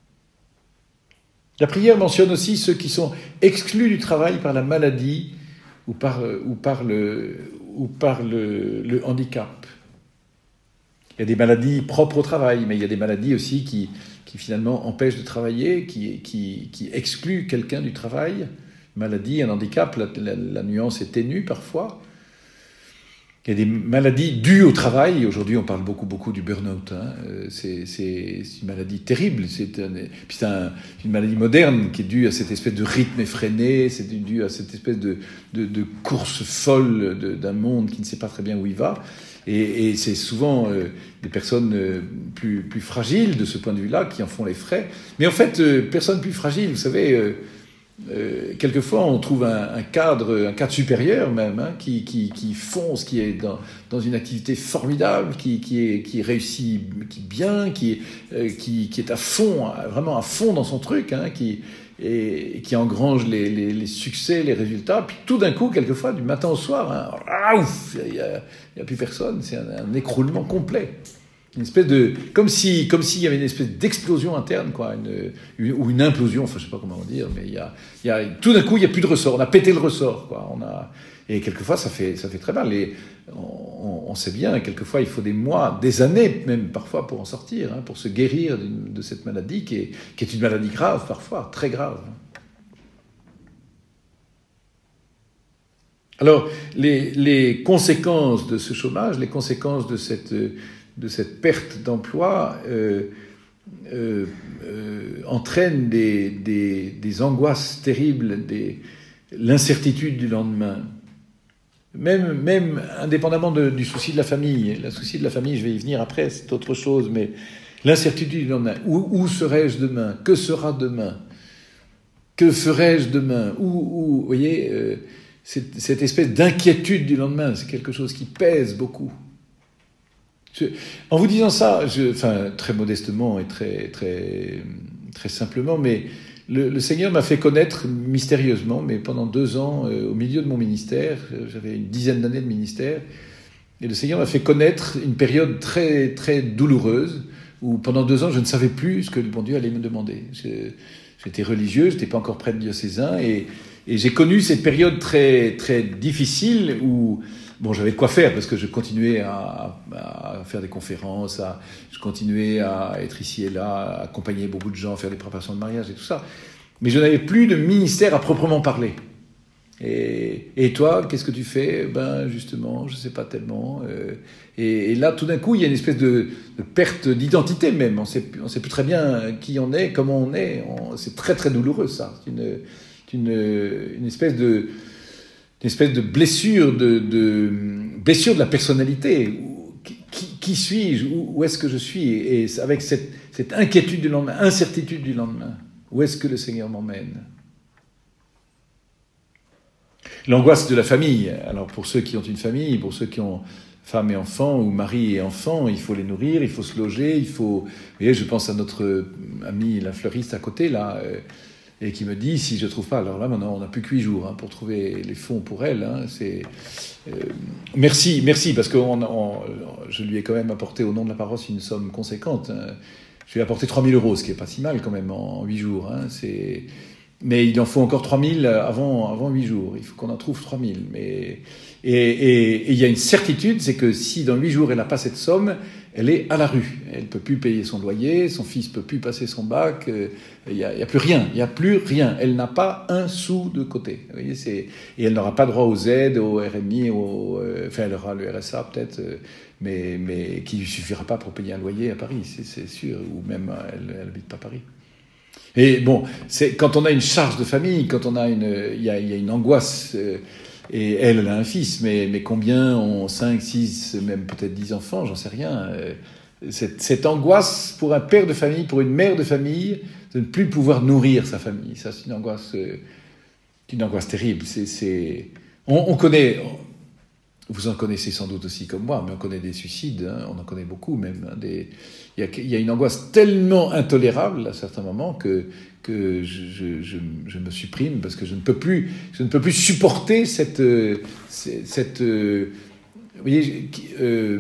La prière mentionne aussi ceux qui sont exclus du travail par la maladie ou par, ou par, le, ou par le, le handicap. Il y a des maladies propres au travail, mais il y a des maladies aussi qui, qui finalement empêchent de travailler, qui, qui, qui excluent quelqu'un du travail. Maladie, un handicap, la, la, la nuance est ténue parfois. Il y a des maladies dues au travail. Aujourd'hui, on parle beaucoup, beaucoup du burn-out. Hein. C'est, c'est, c'est une maladie terrible. C'est, un, puis c'est un, une maladie moderne qui est due à cette espèce de rythme effréné, c'est dû à cette espèce de, de, de course folle de, d'un monde qui ne sait pas très bien où il va. Et, et c'est souvent euh, des personnes euh, plus, plus fragiles de ce point de vue-là qui en font les frais. Mais en fait, euh, personnes plus fragiles, vous savez... Euh, Euh, quelquefois, on trouve un, un cadre, un cadre supérieur même, hein, qui, qui, qui fonce, qui est dans, dans une activité formidable, qui, qui est, qui réussit, qui bien, qui, euh, qui, qui est à fond, vraiment à fond dans son truc, hein, qui, et, et qui engrange les, les, les succès, les résultats. Puis tout d'un coup, quelquefois, du matin au soir, hein, ah, ouf, il y a, il y a plus personne, c'est un, un écroulement complet. Une espèce de, comme si, comme s'il y avait une espèce d'explosion interne, quoi, une, une, ou une implosion, enfin, je sais pas comment dire, mais il y a, il y a, tout d'un coup, il y a plus de ressort. On a pété le ressort, quoi. On a, et quelquefois, ça fait, ça fait très mal. Et on, on sait bien, quelquefois, il faut des mois, des années, même parfois, pour en sortir, hein, pour se guérir de cette maladie qui est, qui est une maladie grave, parfois, très grave. Alors, les, les conséquences de ce chômage, les conséquences de cette, de cette perte d'emploi euh, euh, euh, entraînent des, des, des angoisses terribles, des, l'incertitude du lendemain. Même, même indépendamment de, du souci de la famille. Le souci de la famille, je vais y venir après, c'est autre chose, mais l'incertitude du lendemain. Où, où serai-je demain ? Que sera demain ? Que ferai-je demain ? Où, où, vous voyez, euh, cette, cette espèce d'inquiétude du lendemain, c'est quelque chose qui pèse beaucoup. Je, en vous disant ça, je, enfin, très modestement et très, très, très simplement, mais le, le Seigneur m'a fait connaître mystérieusement, mais pendant deux ans, euh, au milieu de mon ministère, j'avais une dizaine d'années de ministère, et le Seigneur m'a fait connaître une période très, très douloureuse, où pendant deux ans, je ne savais plus ce que le bon Dieu allait me demander. Je, j'étais religieux, je n'étais pas encore prêtre diocésain, et, et j'ai connu cette période très, très difficile où bon, j'avais de quoi faire parce que je continuais à, à faire des conférences, à, je continuais à être ici et là, à accompagner beaucoup de gens, à faire des préparations de mariage et tout ça. Mais je n'avais plus de ministère à proprement parler. Et, et toi, qu'est-ce que tu fais ? Ben, justement, je ne sais pas tellement. Euh, et, et là, tout d'un coup, il y a une espèce de, de perte d'identité même. On sait, on sait plus très bien qui on est, comment on est. On, c'est très, très douloureux, ça. C'est une, une, une espèce de... une espèce de blessure de, de, blessure de la personnalité. Qui, qui suis-je ? Où, où est-ce que je suis ? Et avec cette, cette inquiétude du lendemain, incertitude du lendemain, où est-ce que le Seigneur m'emmène ? L'angoisse de la famille. Alors pour ceux qui ont une famille, pour ceux qui ont femme et enfants, ou mari et enfants, il faut les nourrir, il faut se loger, il faut... Vous voyez, je pense à notre amie, la fleuriste à côté, là... Euh, et qui me dit, si je ne trouve pas, alors là maintenant on n'a plus que huit jours hein, pour trouver les fonds pour elle. Hein, c'est, euh, merci, merci, parce que on, on, je lui ai quand même apporté au nom de la paroisse une somme conséquente. Hein. Je lui ai apporté trois mille euros, ce qui n'est pas si mal quand même en huit jours. Hein, c'est... Mais il en faut encore trois mille avant, avant huit jours. Il faut qu'on en trouve trois mille. Mais... Et, et, et il y a une certitude, c'est que si dans huit jours elle n'a pas cette somme, elle est à la rue. Elle ne peut plus payer son loyer, son fils ne peut plus passer son bac, il euh, n'y a, a plus rien, il n'y a plus rien. Elle n'a pas un sou de côté. Vous voyez, c'est... Et elle n'aura pas droit aux aides, au R M I, au... euh, enfin elle aura le R S A peut-être, euh, mais, mais qui ne lui suffira pas pour payer un loyer à Paris, c'est, c'est sûr, ou même elle n'habite pas Paris. Et bon, c'est, quand on a une charge de famille, quand on a une, il y a, y a une angoisse... Euh, Et elle, elle a un fils, mais, mais combien ont cinq, six, même peut-être dix enfants, j'en sais rien. Cette, cette angoisse pour un père de famille, pour une mère de famille, de ne plus pouvoir nourrir sa famille, ça c'est une angoisse, une angoisse terrible. C'est, c'est... On, on connaît, vous en connaissez sans doute aussi comme moi, mais on connaît des suicides, hein, on en connaît beaucoup même. Hein, des... il, y a, il y a une angoisse tellement intolérable à certains moments que, que je, je, je, je me supprime parce que je ne peux plus, je ne peux plus supporter cette... cette euh, vous voyez, euh,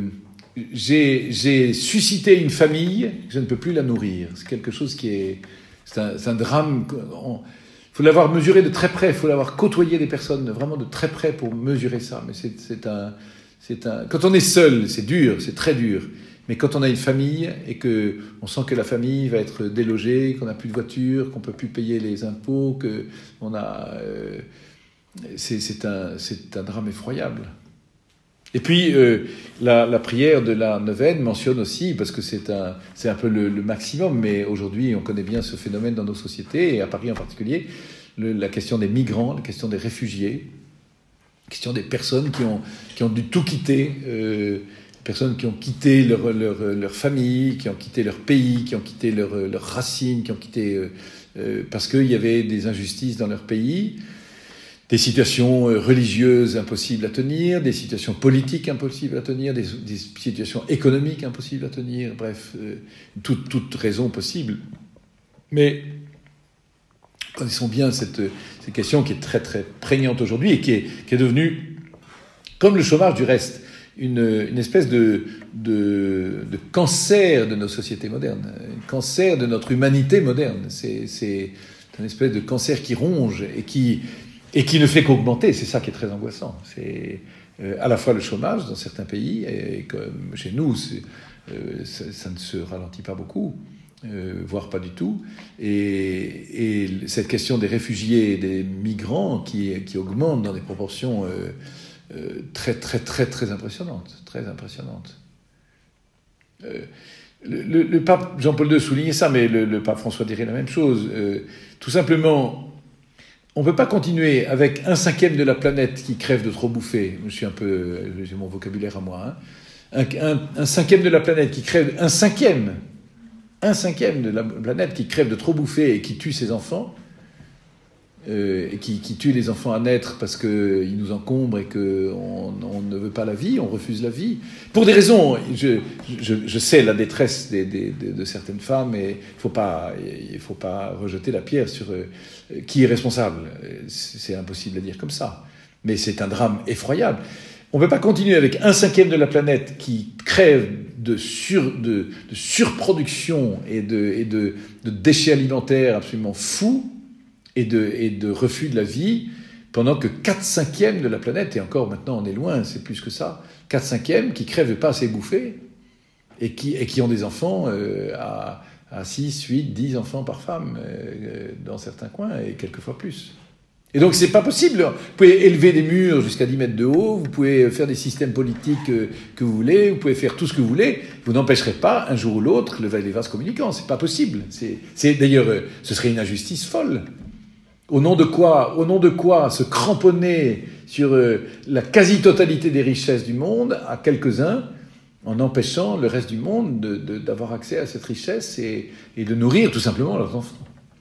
j'ai, j'ai suscité une famille, je ne peux plus la nourrir. C'est quelque chose qui est... C'est un, c'est un drame... Il faut l'avoir mesuré de très près, il faut l'avoir côtoyé des personnes vraiment de très près pour mesurer ça. Mais c'est, c'est un, c'est un... Quand on est seul, c'est dur, c'est très dur. Mais quand on a une famille et que on sent que la famille va être délogée, qu'on n'a plus de voiture, qu'on peut plus payer les impôts, que on a, euh, c'est, c'est un, c'est un drame effroyable. Et puis euh, la, la prière de la neuvaine mentionne aussi, parce que c'est un, c'est un peu le, le maximum, mais aujourd'hui on connaît bien ce phénomène dans nos sociétés, et à Paris en particulier, le, la question des migrants, la question des réfugiés, la question des personnes qui ont, qui ont dû tout quitter, euh, personnes qui ont quitté leur, leur, leur famille, qui ont quitté leur pays, qui ont quitté leurs leur racines, qui ont quitté euh, euh, parce qu'il y avait des injustices dans leur pays, des situations religieuses impossibles à tenir, des situations politiques impossibles à tenir, des, des situations économiques impossibles à tenir, bref, euh, toute, toute raison possible. Mais connaissons bien cette, cette question qui est très très prégnante aujourd'hui et qui est, qui est devenue, comme le chômage du reste, une, une espèce de, de, de cancer de nos sociétés modernes, un cancer de notre humanité moderne. C'est, c'est une espèce de cancer qui ronge et qui... Et qui ne fait qu'augmenter, c'est ça qui est très angoissant. C'est euh, à la fois le chômage dans certains pays, et comme chez nous, c'est, euh, ça, ça ne se ralentit pas beaucoup, euh, voire pas du tout. Et, et cette question des réfugiés et des migrants qui, qui augmente dans des proportions euh, euh, très, très, très, très impressionnantes. Très impressionnantes. Euh, le, le, le pape Jean-Paul deux soulignait ça, mais le, le pape François dirait la même chose. Euh, tout simplement... On ne peut pas continuer avec un cinquième de la planète qui crève de trop bouffer. Je suis un peu, j'ai mon vocabulaire à moi. Hein. Un, un, un cinquième de la planète qui crève, un cinquième, un cinquième de la planète qui crève de trop bouffer et qui tue ses enfants, euh, et qui, qui tue les enfants à naître parce qu'ils nous encombrent et qu'on on ne veut pas la vie, on refuse la vie. Pour des raisons, je, je, je sais la détresse des, des, de, de certaines femmes, et il ne faut pas, il faut pas rejeter la pierre sur euh, qui est responsable. C'est impossible à dire comme ça. Mais c'est un drame effroyable. On ne peut pas continuer avec un cinquième de la planète qui crève de, sur, de, de surproduction et, de, et de, de déchets alimentaires absolument fous, et de, et de refus de la vie, pendant que quatre cinquièmes de la planète, et encore maintenant on est loin, c'est plus que ça, quatre cinquièmes qui crèvent pas assez bouffés, et qui, et qui ont des enfants euh, à, à six, huit, dix enfants par femme, euh, dans certains coins, et quelquefois plus. Et donc c'est pas possible. Vous pouvez élever des murs jusqu'à dix mètres de haut, vous pouvez faire des systèmes politiques que, que vous voulez, vous pouvez faire tout ce que vous voulez, vous n'empêcherez pas, un jour ou l'autre, le, les vases communicants. C'est pas possible. C'est, c'est, d'ailleurs, euh, ce serait une injustice folle. Au nom de quoi, au nom de quoi se cramponner sur euh, la quasi-totalité des richesses du monde à quelques-uns, en empêchant le reste du monde de, de, d'avoir accès à cette richesse et, et de nourrir tout simplement leurs enfants.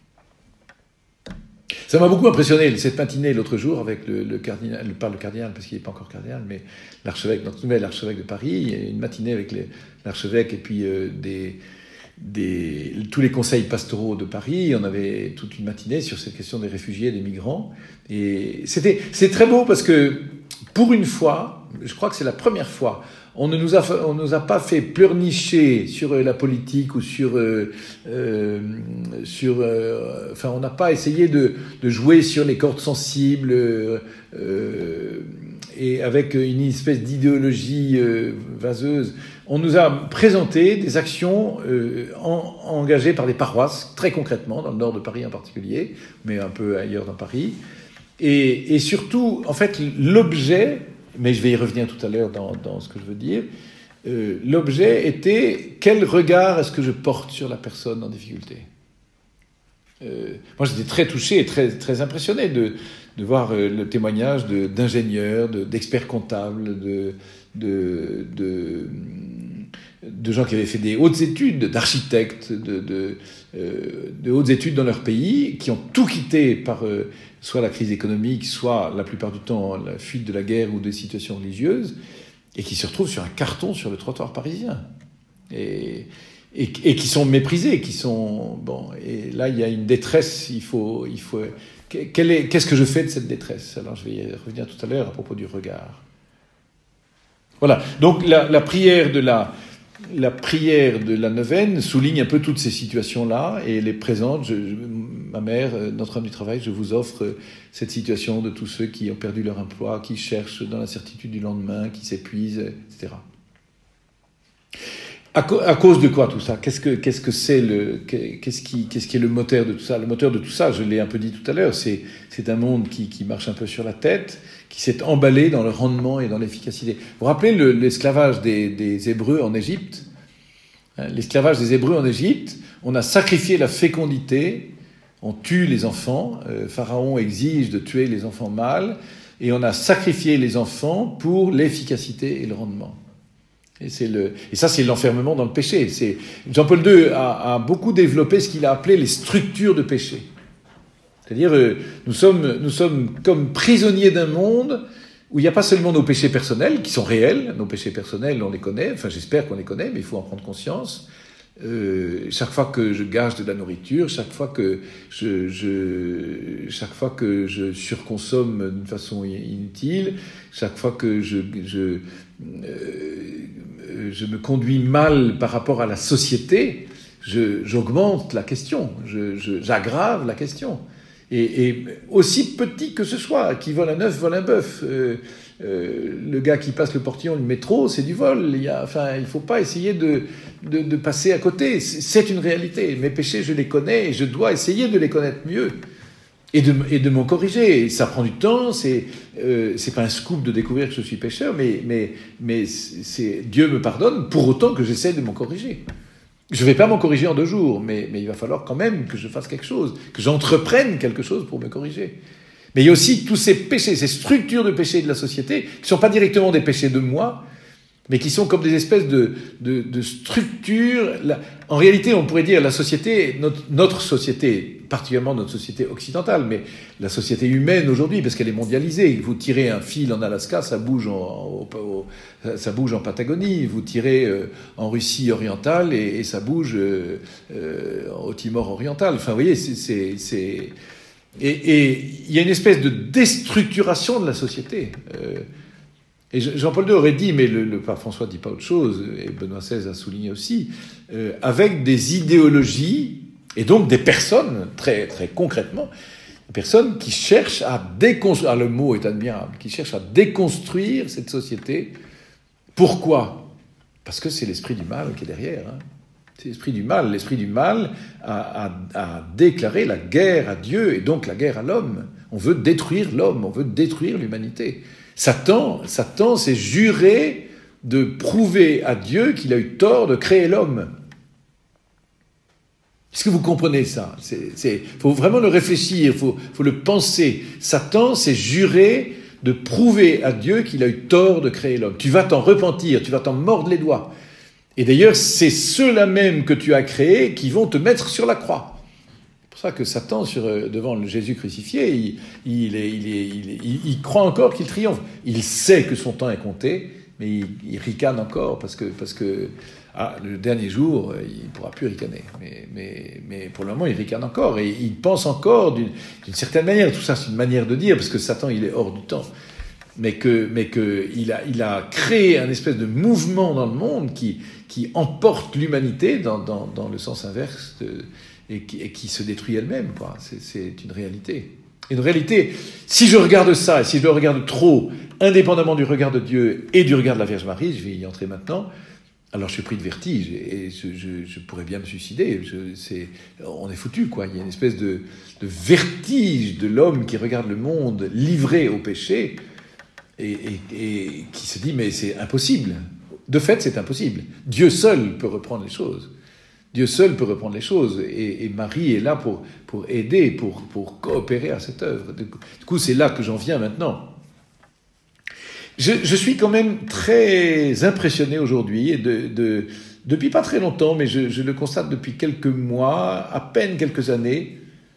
Ça m'a beaucoup impressionné, cette matinée l'autre jour avec le, le cardinal, pas le cardinal parce qu'il n'est pas encore cardinal, mais l'archevêque, notre nouvel archevêque de Paris, il y a une matinée avec les, l'archevêque et puis euh, des... Des, tous les conseils pastoraux de Paris, on avait toute une matinée sur cette question des réfugiés, des migrants. Et c'était, c'est très beau parce que, pour une fois, je crois que c'est la première fois, on ne nous a, on nous a pas fait pleurnicher sur la politique ou sur... Euh, euh, sur euh, enfin, on n'a pas essayé de, de jouer sur les cordes sensibles euh, euh, et avec une espèce d'idéologie euh, vaseuse. On nous a présenté des actions euh, en, engagées par des paroisses, très concrètement, dans le nord de Paris en particulier, mais un peu ailleurs dans Paris. Et, et surtout, en fait, l'objet, mais je vais y revenir tout à l'heure dans, dans ce que je veux dire, euh, l'objet était quel regard est-ce que je porte sur la personne en difficulté. Euh, moi, j'étais très touché et très, très impressionné de, de voir euh, le témoignage de, d'ingénieurs, de, d'experts comptables, de... de, de de gens qui avaient fait des hautes études, d'architectes, de, de, euh, de hautes études dans leur pays, qui ont tout quitté par euh, soit la crise économique, soit la plupart du temps la fuite de la guerre ou des situations religieuses, et qui se retrouvent sur un carton sur le trottoir parisien. Et, et, et qui sont méprisés, qui sont... Bon, et là, il y a une détresse, il faut... Il faut quel est, qu'est-ce que je fais de cette détresse? Alors, je vais y revenir tout à l'heure à propos du regard. Voilà, donc la, la prière de la... La prière de la neuvaine souligne un peu toutes ces situations-là et les présente. Je, je, ma mère, Notre-Dame du Travail, je vous offre cette situation de tous ceux qui ont perdu leur emploi, qui cherchent dans l'incertitude du lendemain, qui s'épuisent, et cetera. À, co- à cause de quoi tout ça? Qu'est-ce que, qu'est-ce que c'est le, qu'est-ce qui, qu'est-ce qui est le moteur de tout ça? Le moteur de tout ça, je l'ai un peu dit tout à l'heure, c'est, c'est un monde qui, qui marche un peu sur la tête, qui s'est emballé dans le rendement et dans l'efficacité. Vous vous rappelez le, l'esclavage des, des Hébreux en Égypte? L'esclavage des Hébreux en Égypte, on a sacrifié la fécondité, on tue les enfants, euh, Pharaon exige de tuer les enfants mâles, et on a sacrifié les enfants pour l'efficacité et le rendement. Et, c'est le, et ça, c'est l'enfermement dans le péché. C'est, Jean-Paul deux a, a beaucoup développé ce qu'il a appelé les structures de péché. C'est-à-dire, euh, nous sommes, nous sommes comme prisonniers d'un monde où il n'y a pas seulement nos péchés personnels, qui sont réels, nos péchés personnels, on les connaît, enfin j'espère qu'on les connaît, mais il faut en prendre conscience. Euh, chaque fois que je gâche de la nourriture, chaque fois que je, je, chaque fois que je surconsomme d'une façon inutile, chaque fois que je, je, euh, je me conduis mal par rapport à la société, je, j'augmente la question, je, je, j'aggrave la question. Et, et aussi petit que ce soit, qui vole un œuf, vole un bœuf. Euh, euh, le gars qui passe le portillon du métro, c'est du vol. Il y a, enfin, il ne faut pas essayer de, de, de passer à côté. C'est une réalité. Mes péchés, je les connais et je dois essayer de les connaître mieux et de, et de m'en corriger. Et ça prend du temps. C'est, euh, c'est pas un scoop de découvrir que je suis pécheur, mais, mais, mais c'est, Dieu me pardonne pour autant que j'essaie de m'en corriger. Je ne vais pas m'en corriger en deux jours, mais, mais il va falloir quand même que je fasse quelque chose, que j'entreprenne quelque chose pour me corriger. Mais il y a aussi tous ces péchés, ces structures de péchés de la société, qui ne sont pas directement des péchés de moi, mais qui sont comme des espèces de, de, de structures. En réalité, on pourrait dire la société, notre, notre société, particulièrement notre société occidentale, mais la société humaine aujourd'hui, parce qu'elle est mondialisée. Vous tirez un fil en Alaska, ça bouge en, en, ça bouge en Patagonie. Vous tirez en Russie orientale et, et ça bouge euh, au Timor oriental. Enfin, vous voyez, c'est... c'est, c'est... Et il y a une espèce de déstructuration de la société. Euh, Et Jean-Paul deux aurait dit, mais le, le pape François ne dit pas autre chose, et Benoît seize a souligné aussi, euh, avec des idéologies, et donc des personnes, très, très concrètement, des personnes qui cherchent à déconstruire, ah, le mot est admirable, qui cherchent à déconstruire cette société. Pourquoi? Parce que c'est l'esprit du mal qui est derrière. Hein. C'est l'esprit du mal. L'esprit du mal a, a, a déclaré la guerre à Dieu, et donc la guerre à l'homme. On veut détruire l'homme, on veut détruire l'humanité. Satan, Satan s'est juré de prouver à Dieu qu'il a eu tort de créer l'homme. Est-ce que vous comprenez ça? Il faut vraiment le réfléchir, il faut, faut le penser. Satan s'est juré de prouver à Dieu qu'il a eu tort de créer l'homme. Tu vas t'en repentir, tu vas t'en mordre les doigts. Et d'ailleurs, c'est ceux-là même que tu as créés qui vont te mettre sur la croix. C'est pour ça que Satan, sur, devant le Jésus crucifié, il, il, est, il, est, il, est, il, il croit encore qu'il triomphe. Il sait que son temps est compté, mais il, il ricane encore, parce que, parce que ah, le dernier jour, il ne pourra plus ricaner. Mais, mais, mais pour le moment, il ricane encore, et il pense encore d'une, d'une certaine manière. Tout ça, c'est une manière de dire, parce que Satan, il est hors du temps. Mais que, mais que il a, il a créé un espèce de mouvement dans le monde qui, qui emporte l'humanité dans, dans, dans le sens inverse de, et, qui, et qui se détruit elle-même, quoi. C'est, c'est une réalité. Une réalité, si je regarde ça, et si je le regarde trop, indépendamment du regard de Dieu et du regard de la Vierge Marie, je vais y entrer maintenant, alors je suis pris de vertige et je, je, je pourrais bien me suicider. Je, c'est, on est foutu, quoi. Il y a une espèce de, de vertige de l'homme qui regarde le monde livré au péché, Et, et, et qui se dit, mais c'est impossible. De fait, c'est impossible. Dieu seul peut reprendre les choses. Dieu seul peut reprendre les choses. Et, et Marie est là pour, pour aider, pour, pour coopérer à cette œuvre. Du coup, c'est là que j'en viens maintenant. Je, je suis quand même très impressionné aujourd'hui de, de, depuis pas très longtemps, mais je, je le constate depuis quelques mois, à peine quelques années,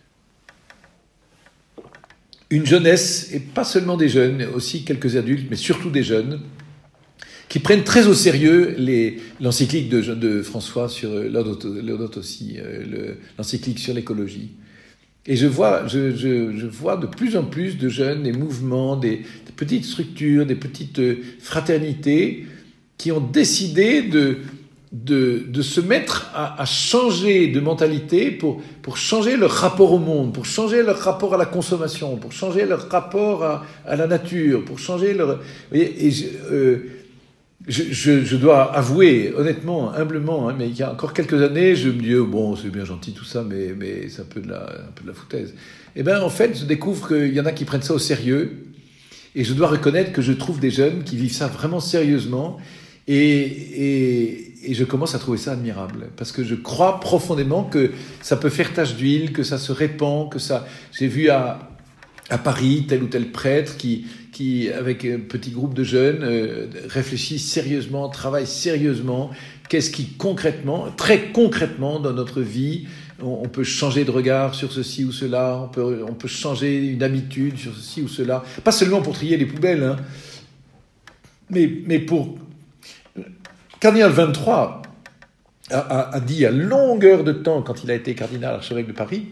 une jeunesse, et pas seulement des jeunes, aussi quelques adultes, mais surtout des jeunes, qui prennent très au sérieux les, l'encyclique de, de François sur Laudato aussi, le, l'encyclique sur l'écologie. Et je vois, je, je, je vois de plus en plus de jeunes, des mouvements, des, des petites structures, des petites fraternités qui ont décidé de, de, de se mettre à, à changer de mentalité pour, pour changer leur rapport au monde, pour changer leur rapport à la consommation, pour changer leur rapport à, à la nature, pour changer leur... Et, et je, euh, je, je, je dois avouer, honnêtement, humblement, hein, mais il y a encore quelques années, je me dis, oh, bon, c'est bien gentil tout ça, mais, mais c'est un peu de la, un peu de la foutaise. Et bien, en fait, je découvre qu'il y en a qui prennent ça au sérieux, et je dois reconnaître que je trouve des jeunes qui vivent ça vraiment sérieusement, et, et, et je commence à trouver ça admirable, parce que je crois profondément que ça peut faire tache d'huile, que ça se répand, que ça... J'ai vu à, à Paris tel ou tel prêtre qui... qui, avec un petit groupe de jeunes, euh, réfléchit sérieusement, travaille sérieusement. Qu'est-ce qui concrètement, très concrètement dans notre vie, on, on peut changer de regard sur ceci ou cela, on peut, on peut changer une habitude sur ceci ou cela. Pas seulement pour trier les poubelles, hein, mais, mais pour... Cardinal vingt-trois a, a, a dit à longueur de temps, quand il a été cardinal archevêque de Paris,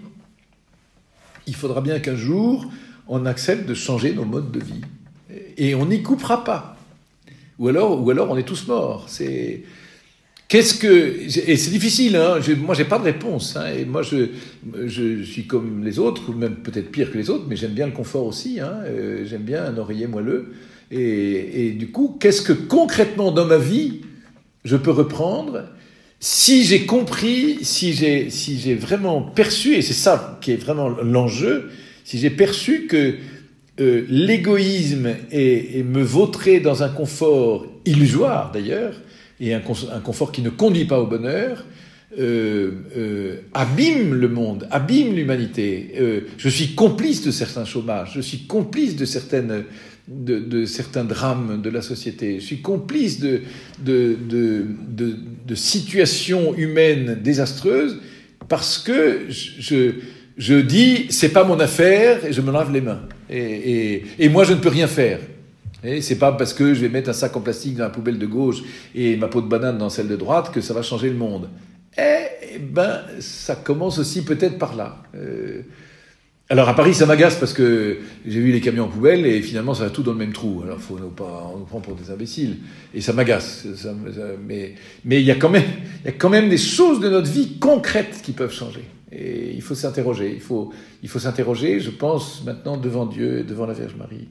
il faudra bien qu'un jour... on accepte de changer nos modes de vie. Et on n'y coupera pas. Ou alors, ou alors on est tous morts. C'est... Qu'est-ce que... Et c'est difficile, hein. Je, moi, j'ai pas de réponse. Hein. Et moi, je, je suis comme les autres, ou même peut-être pire que les autres, mais j'aime bien le confort aussi. Hein. Euh, j'aime bien un oreiller moelleux. Et, et du coup, qu'est-ce que concrètement dans ma vie, je peux reprendre si j'ai compris, si j'ai, si j'ai vraiment perçu, et c'est ça qui est vraiment l'enjeu, si j'ai perçu que euh, l'égoïsme est, est me vautrer dans un confort illusoire d'ailleurs, et un, un confort qui ne conduit pas au bonheur, euh, euh, abîme le monde, abîme l'humanité. Euh, je suis complice de certains chômages, je suis complice de certaines, de, de certains drames de la société, je suis complice de, de, de, de, de situations humaines désastreuses parce que je... Je dis, c'est pas mon affaire, et je me lave les mains. Et, et, et moi, je ne peux rien faire. Et c'est pas parce que je vais mettre un sac en plastique dans la poubelle de gauche et ma peau de banane dans celle de droite que ça va changer le monde. Eh ben, ça commence aussi peut-être par là. Euh... Alors à Paris, ça m'agace parce que j'ai vu les camions en poubelle et finalement, ça va tout dans le même trou. Alors faut pas, on nous prend pour des imbéciles. Et ça m'agace. Ça, ça, mais mais il y a quand même, il y a quand même des choses de notre vie concrètes qui peuvent changer. Et il faut s'interroger, il faut, il faut s'interroger, je pense, maintenant devant Dieu et devant la Vierge Marie.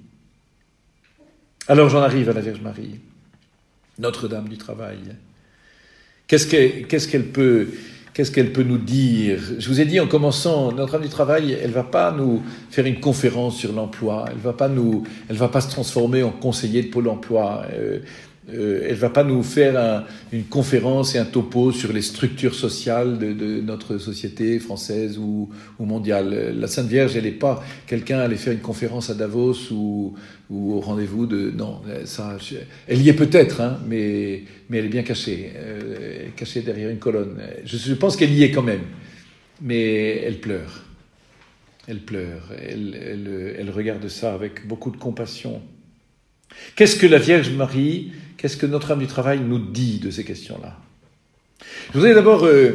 Alors j'en arrive à la Vierge Marie, Notre-Dame du Travail. Qu'est-ce qu'elle, qu'est-ce qu'elle peut, qu'est-ce qu'elle peut nous dire ? Je vous ai dit en commençant, Notre-Dame du Travail, elle ne va pas nous faire une conférence sur l'emploi, elle ne va pas nous, elle va pas se transformer en conseiller de Pôle emploi. Euh, Euh, elle ne va pas nous faire un, une conférence et un topo sur les structures sociales de, de notre société française ou, ou mondiale. La Sainte Vierge, elle n'est pas quelqu'un à aller faire une conférence à Davos ou, ou au rendez-vous de... Non, ça, elle y est peut-être, hein, mais, mais elle est bien cachée, euh, cachée derrière une colonne. Je, je pense qu'elle y est quand même, mais elle pleure. Elle pleure, elle, elle, elle regarde ça avec beaucoup de compassion. Qu'est-ce que la Vierge Marie, qu'est-ce que Notre-Dame du Travail nous dit de ces questions-là ? Je voudrais d'abord, euh,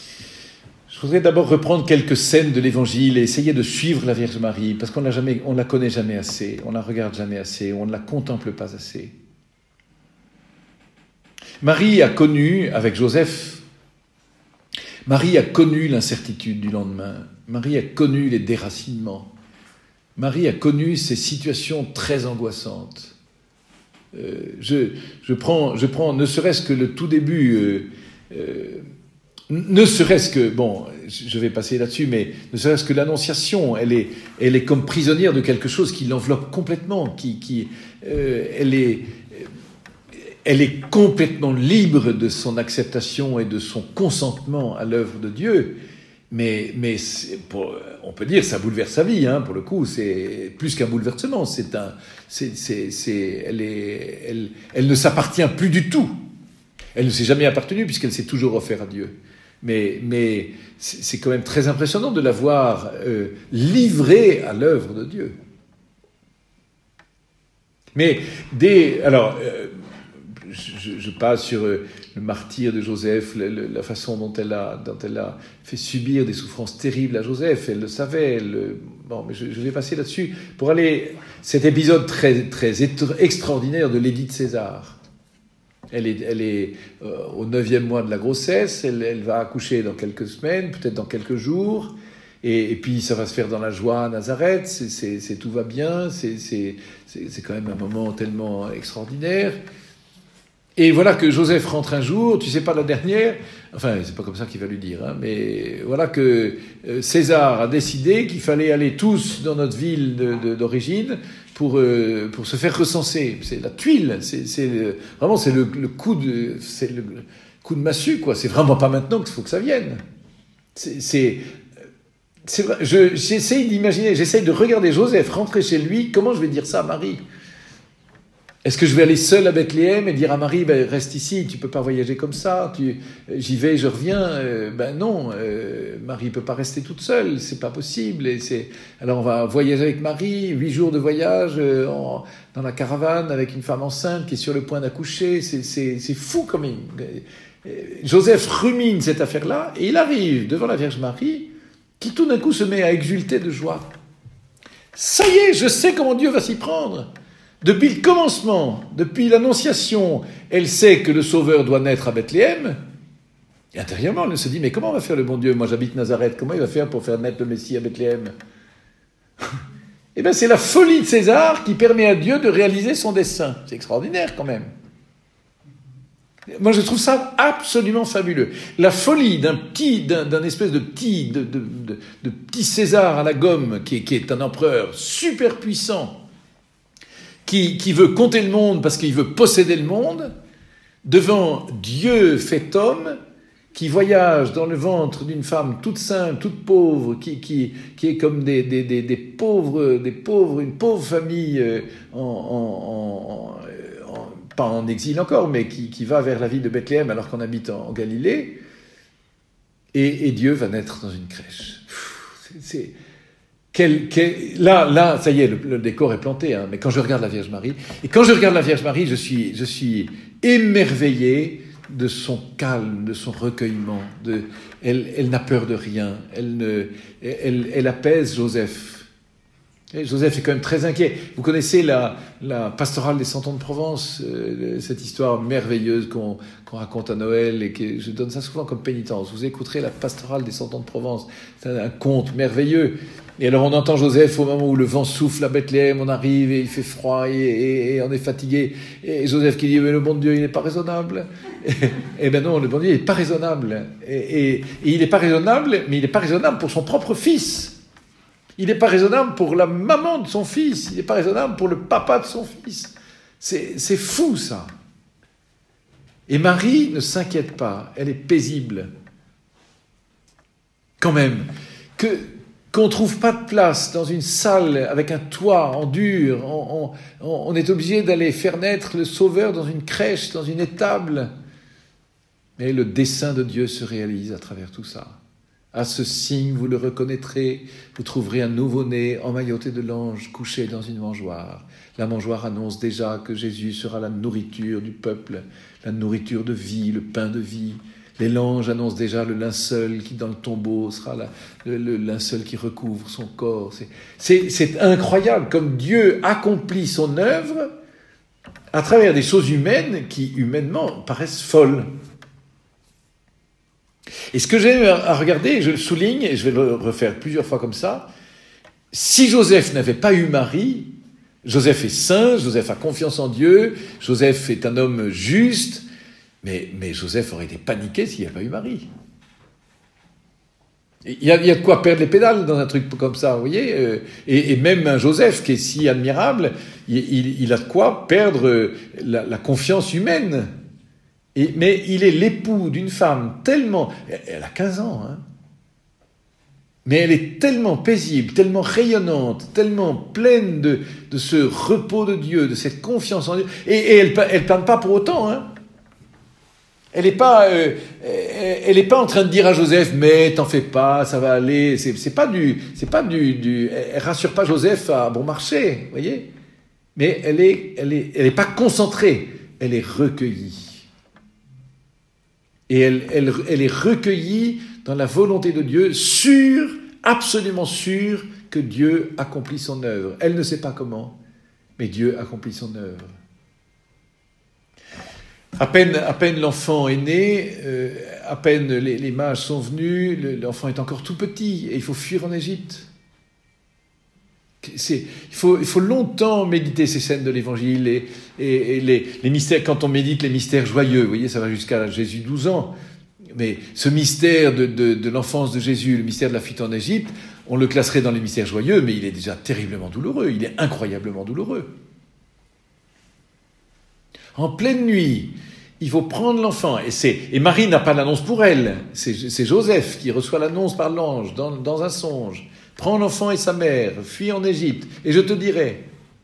je voudrais d'abord reprendre quelques scènes de l'Évangile et essayer de suivre la Vierge Marie, parce qu'on l'a jamais, on la connaît jamais assez, on la regarde jamais assez, on ne la contemple pas assez. Marie a connu, avec Joseph, Marie a connu l'incertitude du lendemain, Marie a connu les déracinements, Marie a connu ces situations très angoissantes. Euh, je, je, prends, je prends ne serait-ce que le tout début, euh, euh, ne serait-ce que, bon, je vais passer là-dessus, mais ne serait-ce que l'Annonciation, elle est, elle est comme prisonnière de quelque chose qui l'enveloppe complètement, qui, qui, euh, elle est, elle est complètement libre de son acceptation et de son consentement à l'œuvre de Dieu. Mais, mais pour, on peut dire que ça bouleverse sa vie, hein, pour le coup, c'est plus qu'un bouleversement, c'est un, c'est, c'est, c'est, elle, est, elle, elle ne s'appartient plus du tout. Elle ne s'est jamais appartenue puisqu'elle s'est toujours offerte à Dieu. Mais, mais c'est quand même très impressionnant de la voir euh, livrée à l'œuvre de Dieu. Mais des... Alors, euh, je, je passe sur euh, le martyre de Joseph, le, le, la façon dont elle, a, dont elle a fait subir des souffrances terribles à Joseph. Elle le savait. Elle, bon, mais je, je vais passer là-dessus pour aller... Cet épisode très, très extraordinaire de l'édit de César. Elle est, elle est euh, au neuvième mois de la grossesse, elle, elle va accoucher dans quelques semaines, peut-être dans quelques jours, et, et puis ça va se faire dans la joie à Nazareth, c'est, c'est, c'est, tout va bien, c'est, c'est, c'est, c'est quand même un moment tellement extraordinaire. Et voilà que Joseph rentre un jour, tu sais pas la dernière, enfin c'est pas comme ça qu'il va lui dire, hein, mais voilà que César a décidé qu'il fallait aller tous dans notre ville de, de, d'origine pour, euh, pour se faire recenser. C'est la tuile, c'est, c'est le, vraiment c'est le, le coup de c'est le, le coup de massue, quoi. C'est vraiment pas maintenant qu'il faut que ça vienne. C'est, c'est, c'est vrai, je, j'essaye d'imaginer, j'essaye de regarder Joseph rentrer chez lui, comment je vais dire ça à Marie ? Est-ce que je vais aller seul à Bethléem et dire à Marie, ben, reste ici, tu peux pas voyager comme ça, tu, j'y vais, je reviens. Euh, ben non, euh, Marie peut pas rester toute seule, c'est pas possible. Et c'est... Alors on va voyager avec Marie, huit jours de voyage euh, en, dans la caravane avec une femme enceinte qui est sur le point d'accoucher. C'est, c'est, c'est fou comme il... Joseph rumine cette affaire-là et il arrive devant la Vierge Marie qui tout d'un coup se met à exulter de joie. Ça y est, je sais comment Dieu va s'y prendre. Depuis le commencement, depuis l'annonciation, elle sait que le Sauveur doit naître à Bethléem. Et intérieurement, elle se dit, mais comment va faire le bon Dieu ? Moi, j'habite Nazareth. Comment il va faire pour faire naître le Messie à Bethléem ? Eh bien, c'est la folie de César qui permet à Dieu de réaliser son dessein. C'est extraordinaire, quand même. Moi, je trouve ça absolument fabuleux. La folie d'un petit, d'un, d'un espèce de petit, de, de, de, de petit César à la gomme, qui est, qui est un empereur super puissant, Qui, qui veut compter le monde parce qu'il veut posséder le monde, devant Dieu fait homme, qui voyage dans le ventre d'une femme toute simple, toute pauvre, qui, qui, qui est comme des, des, des, des pauvres, des pauvres, une pauvre famille, en, en, en, en, pas en exil encore, mais qui, qui va vers la ville de Bethléem alors qu'on habite en, en Galilée, et, et Dieu va naître dans une crèche. C'est... c'est Quel, quel, là, là, ça y est, le, le décor est planté, hein, mais quand je regarde la Vierge Marie, et quand je regarde la Vierge Marie, je suis, je suis émerveillé de son calme, de son recueillement. De, elle, elle n'a peur de rien. Elle, ne, elle, elle apaise Joseph. Et Joseph est quand même très inquiet. Vous connaissez la, la pastorale des cent ans de Provence, euh, cette histoire merveilleuse qu'on, qu'on raconte à Noël et que je donne ça souvent comme pénitence. Vous écouterez la pastorale des cent ans de Provence. C'est un, un conte merveilleux. Et alors on entend Joseph au moment où le vent souffle à Bethléem, on arrive et il fait froid et, et, et on est fatigué. Et Joseph qui dit, mais le bon Dieu, il n'est pas raisonnable. Et, et ben non, le bon Dieu, il n'est pas raisonnable. Et, et, et il n'est pas raisonnable, mais il n'est pas raisonnable pour son propre fils. Il n'est pas raisonnable pour la maman de son fils. Il n'est pas raisonnable pour le papa de son fils. C'est, c'est fou, ça. Et Marie ne s'inquiète pas. Elle est paisible. Quand même. Que, qu'on ne trouve pas de place dans une salle avec un toit en dur. On, on, on est obligé d'aller faire naître le Sauveur dans une crèche, dans une étable. Mais le dessein de Dieu se réalise à travers tout ça. À ce signe, vous le reconnaîtrez, vous trouverez un nouveau-né emmailloté de l'ange couché dans une mangeoire. La mangeoire annonce déjà que Jésus sera la nourriture du peuple, la nourriture de vie, le pain de vie. Les langes annoncent déjà le linceul qui, dans le tombeau, sera la, le, le linceul qui recouvre son corps. C'est, c'est, c'est incroyable comme Dieu accomplit son œuvre à travers des choses humaines qui, humainement, paraissent folles. Et ce que j'ai à regarder, je le souligne, et je vais le refaire plusieurs fois comme ça, si Joseph n'avait pas eu Marie, Joseph est saint, Joseph a confiance en Dieu, Joseph est un homme juste, mais, mais Joseph aurait été paniqué s'il n'y avait pas eu Marie. Il y, a, il y a de quoi perdre les pédales dans un truc comme ça, vous voyez, et, et même un Joseph qui est si admirable, il, il, il a de quoi perdre la, la confiance humaine. Et, mais il est l'époux d'une femme tellement... Elle a quinze ans, hein. Mais elle est tellement paisible, tellement rayonnante, tellement pleine de, de ce repos de Dieu, de cette confiance en Dieu. Et, et elle ne plane pas pour autant, hein. Elle n'est pas, euh, elle est pas en train de dire à Joseph, mais t'en fais pas, ça va aller. C'est, c'est pas du, c'est pas du, du, elle rassure pas Joseph à bon marché, vous voyez. Mais elle est, elle est, elle est pas concentrée, elle est recueillie. Et elle, elle, elle est recueillie dans la volonté de Dieu, sûre, absolument sûre que Dieu accomplit son œuvre. Elle ne sait pas comment, mais Dieu accomplit son œuvre. À peine, à peine l'enfant est né, euh, à peine les, les mages sont venus, le, l'enfant est encore tout petit et il faut fuir en Égypte. C'est, il, faut, il faut longtemps méditer ces scènes de l'Évangile et, et, et les, les mystères. Quand on médite les mystères joyeux, vous voyez, ça va jusqu'à Jésus douze ans. Mais ce mystère de, de, de l'enfance de Jésus, le mystère de la fuite en Égypte, on le classerait dans les mystères joyeux, mais il est déjà terriblement douloureux, il est incroyablement douloureux. En pleine nuit, il faut prendre l'enfant, et, c'est, et Marie n'a pas l'annonce pour elle, c'est, c'est Joseph qui reçoit l'annonce par l'ange dans, dans un songe. Prends l'enfant et sa mère, fuis en Égypte, et je te dirai.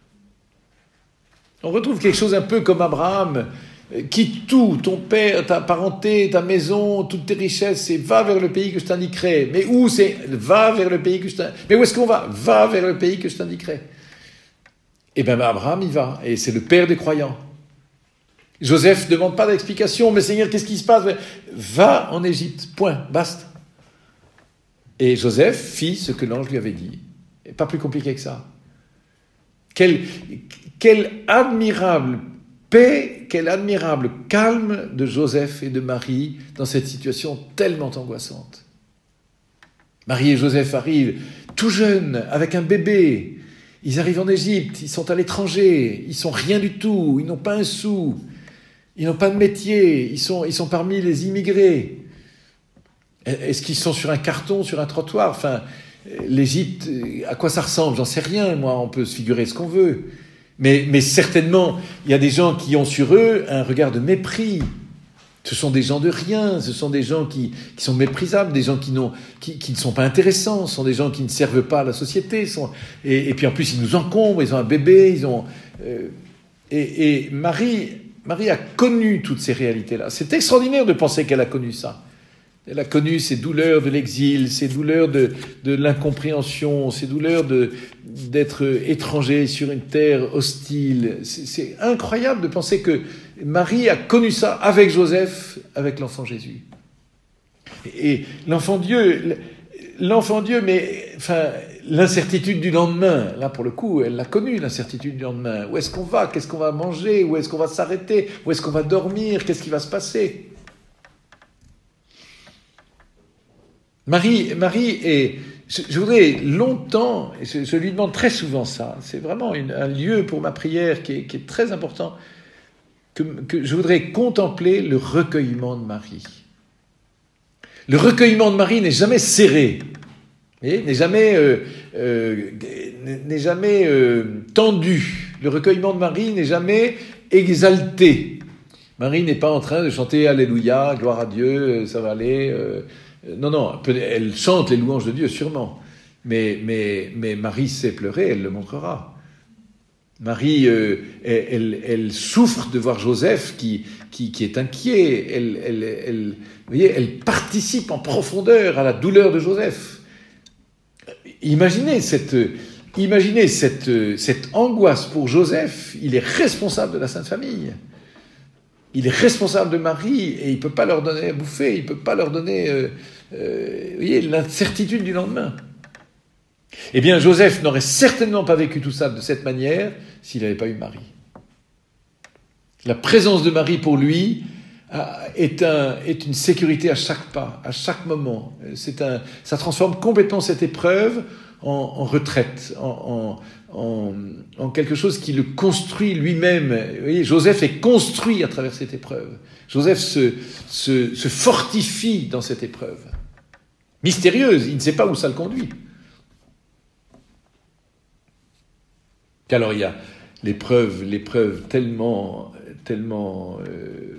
On retrouve quelque chose un peu comme Abraham, quitte tout, ton père, ta parenté, ta maison, toutes tes richesses, et va vers le pays que je t'indiquerai. Mais où c'est ? Va vers le pays que je t'indiquerai. Mais où est-ce qu'on va ? Va vers le pays que je t'indiquerai. Et bien Abraham y va, et c'est le père des croyants. Joseph ne demande pas d'explication, mais Seigneur, qu'est-ce qui se passe ? Va en Égypte, point, basta. Et Joseph fit ce que l'ange lui avait dit. Et pas plus compliqué que ça. Quel, quel admirable paix, quel admirable calme de Joseph et de Marie dans cette situation tellement angoissante. Marie et Joseph arrivent tout jeunes, avec un bébé. Ils arrivent en Égypte, ils sont à l'étranger, ils sont rien du tout, ils n'ont pas un sou, ils n'ont pas de métier, ils sont, ils sont parmi les immigrés. Est-ce qu'ils sont sur un carton, sur un trottoir ? Enfin, l'Égypte, à quoi ça ressemble ? J'en sais rien, moi, on peut se figurer ce qu'on veut. Mais, mais certainement, il y a des gens qui ont sur eux un regard de mépris. Ce sont des gens de rien, ce sont des gens qui, qui sont méprisables, des gens qui, n'ont, qui, qui ne sont pas intéressants, ce sont des gens qui ne servent pas à la société. Sont, et, et puis en plus, ils nous encombrent, ils ont un bébé, ils ont... Euh, et et Marie, Marie a connu toutes ces réalités-là. C'est extraordinaire de penser qu'elle a connu ça. Elle a connu ces douleurs de l'exil, ces douleurs de, de l'incompréhension, ces douleurs de, d'être étranger sur une terre hostile. C'est, c'est incroyable de penser que Marie a connu ça avec Joseph, avec l'enfant Jésus. Et, et l'enfant Dieu, l'enfant Dieu, mais enfin, l'incertitude du lendemain, là pour le coup, elle l'a connu, l'incertitude du lendemain. Où est-ce qu'on va ? Qu'est-ce qu'on va manger ? Où est-ce qu'on va s'arrêter ? Où est-ce qu'on va dormir ? Qu'est-ce qui va se passer ? Marie, Marie est, je, je voudrais longtemps, et je, je lui demande très souvent ça, c'est vraiment une, un lieu pour ma prière qui est, qui est très important, que, que je voudrais contempler le recueillement de Marie. Le recueillement de Marie n'est jamais serré, et n'est jamais, euh, euh, n'est jamais euh, tendu. Le recueillement de Marie n'est jamais exalté. Marie n'est pas en train de chanter Alléluia, gloire à Dieu, ça va aller... Euh, Non, non, elle chante les louanges de Dieu, sûrement. Mais, mais, mais Marie sait pleurer, elle le montrera. Marie, euh, elle, elle souffre de voir Joseph qui, qui, qui est inquiet. Elle, elle, elle, vous voyez, elle participe en profondeur à la douleur de Joseph. Imaginez cette, imaginez cette, cette angoisse pour Joseph. Il est responsable de la Sainte Famille. Il est responsable de Marie et il ne peut pas leur donner à bouffer, il ne peut pas leur donner euh, euh, vous voyez, l'incertitude du lendemain. Eh bien, Joseph n'aurait certainement pas vécu tout ça de cette manière s'il n'avait pas eu Marie. La présence de Marie pour lui est, un, est une sécurité à chaque pas, à chaque moment. C'est un, ça transforme complètement cette épreuve en, en retraite, en... en En, en quelque chose qui le construit lui-même. Vous voyez, Joseph est construit à travers cette épreuve. Joseph se, se, se fortifie dans cette épreuve. Mystérieuse, il ne sait pas où ça le conduit. Alors il y a l'épreuve, l'épreuve tellement, tellement, euh,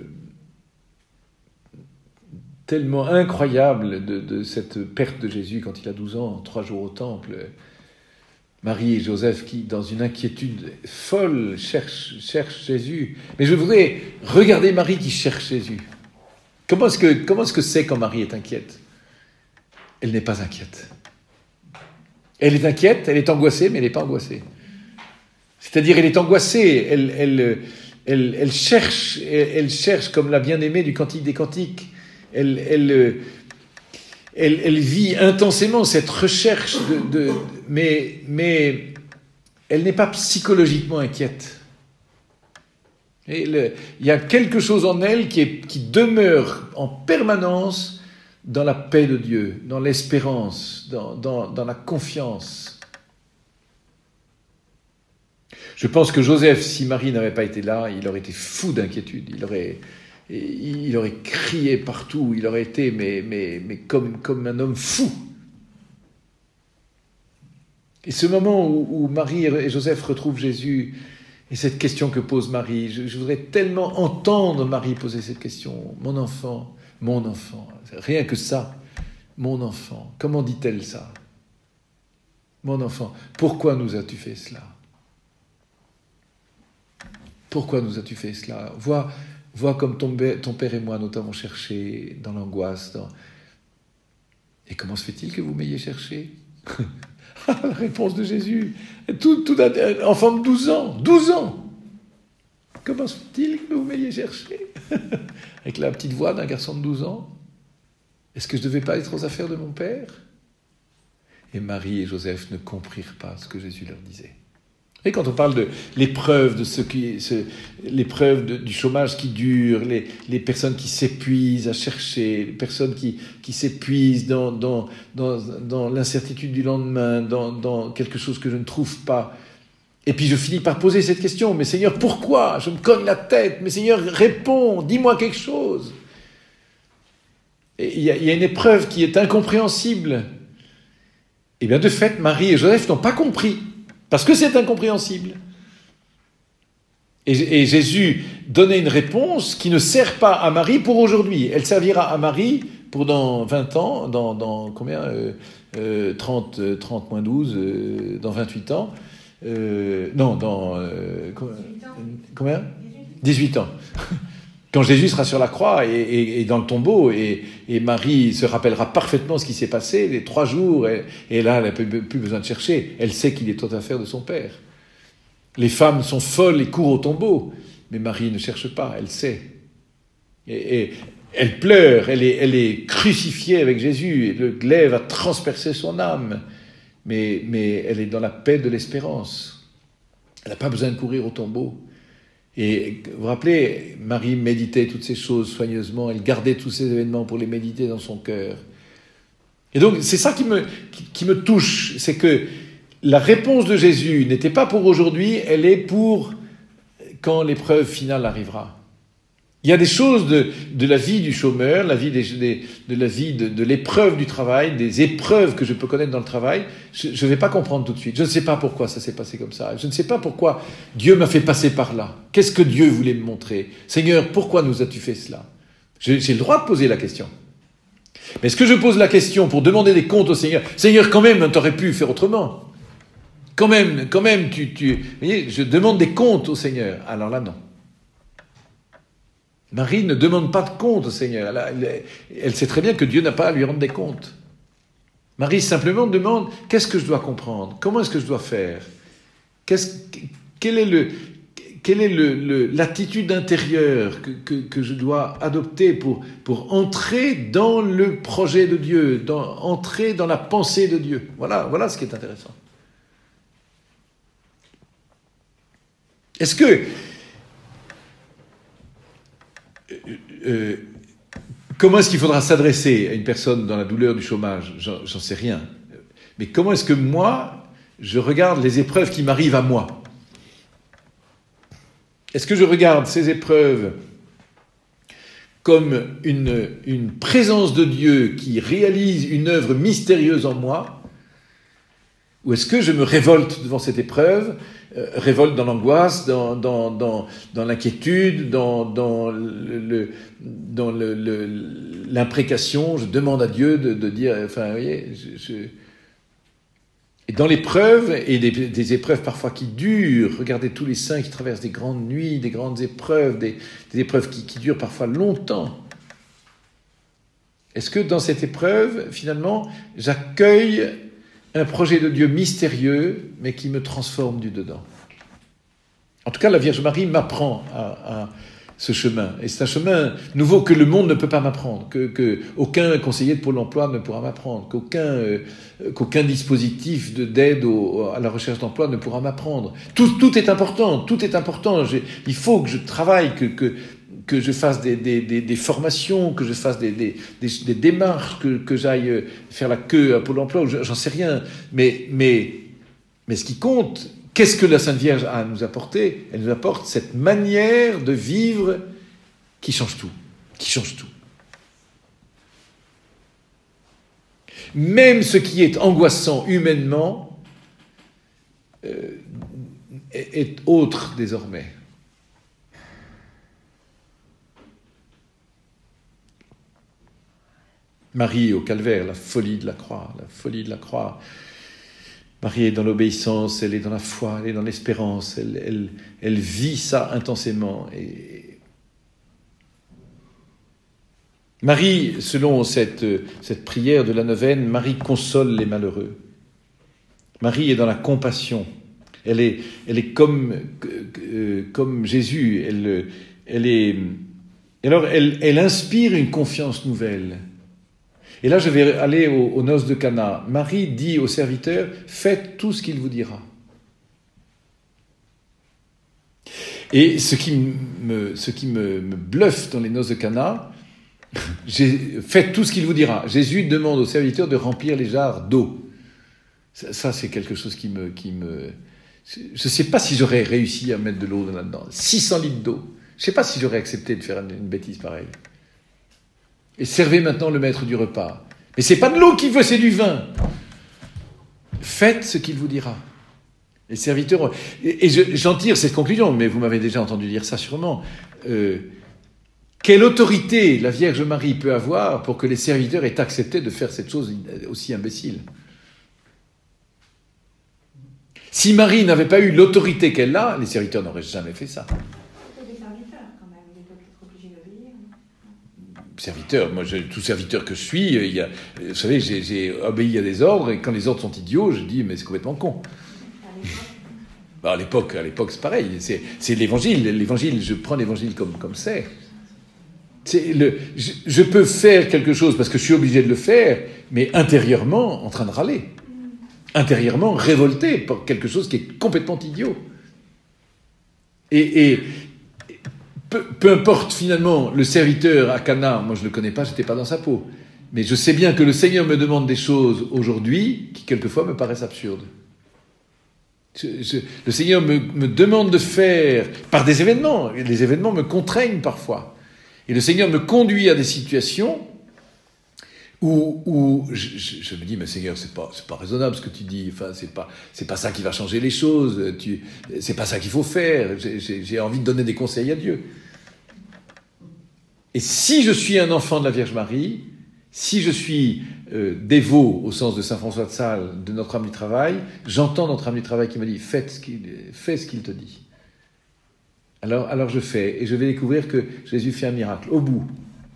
tellement incroyable de, de cette perte de Jésus quand il a douze ans, trois jours au temple. Marie et Joseph qui, dans une inquiétude folle, cherchent, cherchent Jésus. Mais je voudrais regarder Marie qui cherche Jésus. Comment est-ce que, comment est-ce que c'est quand Marie est inquiète? Elle n'est pas inquiète. Elle est inquiète, elle est angoissée, mais elle n'est pas angoissée. C'est-à-dire, elle est angoissée, elle, elle, elle, elle cherche, elle, elle cherche comme la bien-aimée du Cantique des Cantiques. Elle, elle, elle, elle vit intensément cette recherche, de, de, mais, mais elle n'est pas psychologiquement inquiète. Et le, il y a quelque chose en elle qui, est, qui demeure en permanence dans la paix de Dieu, dans l'espérance, dans, dans, dans la confiance. Je pense que Joseph, si Marie n'avait pas été là, il aurait été fou d'inquiétude. Il aurait, il aurait crié partout. Il aurait été mais, mais, mais comme, comme un homme fou. Et ce moment où, où Marie et Joseph retrouvent Jésus, et cette question que pose Marie, je, je voudrais tellement entendre Marie poser cette question. Mon enfant, mon enfant, rien que ça, mon enfant. Comment dit-elle ça? Mon enfant, pourquoi nous as-tu fait cela? Pourquoi nous as-tu fait cela? Vois, vois comme ton, ton père et moi nous t'avons cherché dans l'angoisse. Dans... Et comment se fait-il que vous m'ayez cherché? La réponse de Jésus. Tout, tout un enfant de douze ans. douze ans. Comment se fait-il que vous m'ayez cherché? Avec la petite voix d'un garçon de douze ans. Est-ce que je ne devais pas être aux affaires de mon père? Et Marie et Joseph ne comprirent pas ce que Jésus leur disait. Et quand on parle de l'épreuve, de ce qui, ce, l'épreuve de, du chômage qui dure, les, les personnes qui s'épuisent à chercher, les personnes qui, qui s'épuisent dans, dans, dans, dans l'incertitude du lendemain, dans, dans quelque chose que je ne trouve pas. Et puis je finis par poser cette question, mais Seigneur, pourquoi? Je me cogne la tête, mais Seigneur, réponds, dis-moi quelque chose. Et il y a, il y a une épreuve qui est incompréhensible. Et bien de fait, Marie et Joseph n'ont pas compris. Parce que c'est incompréhensible. Et, et Jésus donnait une réponse qui ne sert pas à Marie pour aujourd'hui. Elle servira à Marie pour dans vingt ans, dans, dans combien euh, euh, trente, trente moins douze, euh, dans vingt-huit ans. Euh, non, dans... Euh, combien dix-huit ans. Quand Jésus sera sur la croix et, et, et dans le tombeau, et, et Marie se rappellera parfaitement ce qui s'est passé, les trois jours, et, et là, elle n'a plus, plus besoin de chercher. Elle sait qu'il est toute affaire de son Père. Les femmes sont folles et courent au tombeau, mais Marie ne cherche pas, elle sait. Et, et elle pleure, elle est, elle est crucifiée avec Jésus, et le glaive a transpercé son âme, mais, mais elle est dans la paix de l'espérance. Elle n'a pas besoin de courir au tombeau. Et vous vous rappelez, Marie méditait toutes ces choses soigneusement, elle gardait tous ces événements pour les méditer dans son cœur. Et donc, c'est ça qui me, qui, qui me touche, c'est que la réponse de Jésus n'était pas pour aujourd'hui, elle est pour quand l'épreuve finale arrivera. Il y a des choses de, de la vie du chômeur, la vie des, des, de la vie de, de l'épreuve du travail, des épreuves que je peux connaître dans le travail, je ne vais pas comprendre tout de suite. Je ne sais pas pourquoi ça s'est passé comme ça. Je ne sais pas pourquoi Dieu m'a fait passer par là. Qu'est-ce que Dieu voulait me montrer? Seigneur, pourquoi nous as-tu fait cela? J'ai, j'ai le droit de poser la question. Mais est-ce que je pose la question pour demander des comptes au Seigneur? Seigneur, quand même, tu aurais pu faire autrement. Quand même, quand même, tu, tu... Vous voyez, je demande des comptes au Seigneur. Alors là, non. Marie ne demande pas de compte au Seigneur. Elle, elle, elle sait très bien que Dieu n'a pas à lui rendre des comptes. Marie simplement demande, qu'est-ce que je dois comprendre? Comment est-ce que je dois faire? Qu'est-ce, quelle est, le, quelle est le, le, l'attitude intérieure que, que, que je dois adopter pour, pour entrer dans le projet de Dieu, dans, entrer dans la pensée de Dieu? Voilà, voilà ce qui est intéressant. Est-ce que... Euh, comment est-ce qu'il faudra s'adresser à une personne dans la douleur du chômage? J'en, j'en sais rien. Mais comment est-ce que moi, je regarde les épreuves qui m'arrivent à moi? Est-ce que je regarde ces épreuves comme une, une présence de Dieu qui réalise une œuvre mystérieuse en moi? Ou est-ce que je me révolte devant cette épreuve, euh, révolte dans l'angoisse, dans, dans, dans, dans l'inquiétude, dans, dans, le, le, dans le, le, l'imprécation, je demande à Dieu de, de dire, enfin, vous voyez, je, je... Et dans l'épreuve, et des, des épreuves parfois qui durent, regardez tous les saints qui traversent des grandes nuits, des grandes épreuves, des, des épreuves qui, qui durent parfois longtemps. Est-ce que dans cette épreuve, finalement, j'accueille un projet de Dieu mystérieux, mais qui me transforme du dedans? En tout cas, la Vierge Marie m'apprend à, à ce chemin. Et c'est un chemin nouveau que le monde ne peut pas m'apprendre, que, que aucun conseiller de Pôle emploi ne pourra m'apprendre, qu'aucun, euh, qu'aucun dispositif de, d'aide au, à la recherche d'emploi ne pourra m'apprendre. Tout, tout est important, tout est important. J'ai, il faut que je travaille, que, que, que je fasse des, des, des, des formations, que je fasse des, des, des, des démarches, que, que j'aille faire la queue à Pôle emploi, j'en sais rien. Mais, mais, mais ce qui compte, qu'est-ce que la Sainte Vierge a à nous apporter? Elle nous apporte cette manière de vivre qui change tout, qui change tout. Même ce qui est angoissant humainement euh, est, est autre désormais. Marie au calvaire, la folie de la croix, la folie de la croix. Marie est dans l'obéissance, elle est dans la foi, elle est dans l'espérance, elle, elle, elle vit ça intensément. Et Marie, selon cette, cette prière de la neuvaine, Marie console les malheureux. Marie est dans la compassion. Elle est, elle est comme, comme Jésus. Elle, elle est, alors, elle, elle inspire une confiance nouvelle. Et là, je vais aller aux, aux noces de Cana. Marie dit au serviteur, faites tout ce qu'il vous dira. Et ce qui me, ce qui me, me bluffe dans les noces de Cana, faites tout ce qu'il vous dira. Jésus demande au serviteur de remplir les jarres d'eau. Ça, ça c'est quelque chose qui me, qui me... Je ne sais pas si j'aurais réussi à mettre de l'eau là-dedans. six cents litres d'eau. Je ne sais pas si j'aurais accepté de faire une, une bêtise pareille. Et servez maintenant le maître du repas. Mais c'est pas de l'eau qu'il veut, c'est du vin. Faites ce qu'il vous dira. Les serviteurs... Et, et je, j'en tire cette conclusion, mais vous m'avez déjà entendu dire ça sûrement. Euh, quelle autorité la Vierge Marie peut avoir pour que les serviteurs aient accepté de faire cette chose aussi imbécile? Si Marie n'avait pas eu l'autorité qu'elle a, les serviteurs n'auraient jamais fait ça. Serviteur, moi, je, tout serviteur que je suis, il y a, vous savez, j'ai, j'ai obéi à des ordres, et quand les ordres sont idiots, je dis, mais c'est complètement con. Bah, à l'époque, à l'époque, c'est pareil, c'est, c'est l'évangile, l'évangile, je prends l'évangile comme, comme c'est. c'est le, je, je peux faire quelque chose parce que je suis obligé de le faire, mais intérieurement, en train de râler. Intérieurement, révolté pour quelque chose qui est complètement idiot. Et... et Peu, peu importe finalement le serviteur à Cana, moi je ne le connais pas, je n'étais pas dans sa peau. Mais je sais bien que le Seigneur me demande des choses aujourd'hui qui quelquefois me paraissent absurdes. Je, je, le Seigneur me, me demande de faire par des événements. Les événements me contraignent parfois. Et le Seigneur me conduit à des situations où, où je, je, je me dis, mais Seigneur, c'est pas, c'est pas raisonnable ce que tu dis. Enfin, c'est pas, c'est pas ça qui va changer les choses. Tu, c'est pas ça qu'il faut faire. J'ai, j'ai, j'ai envie de donner des conseils à Dieu. Et si je suis un enfant de la Vierge Marie, si je suis euh, dévot au sens de saint François de Sales, de notre âme du travail, j'entends notre âme du travail qui me dit, faites ce qu'il, fais ce qu'il te dit. Alors, alors je fais, et je vais découvrir que Jésus fait un miracle, au bout.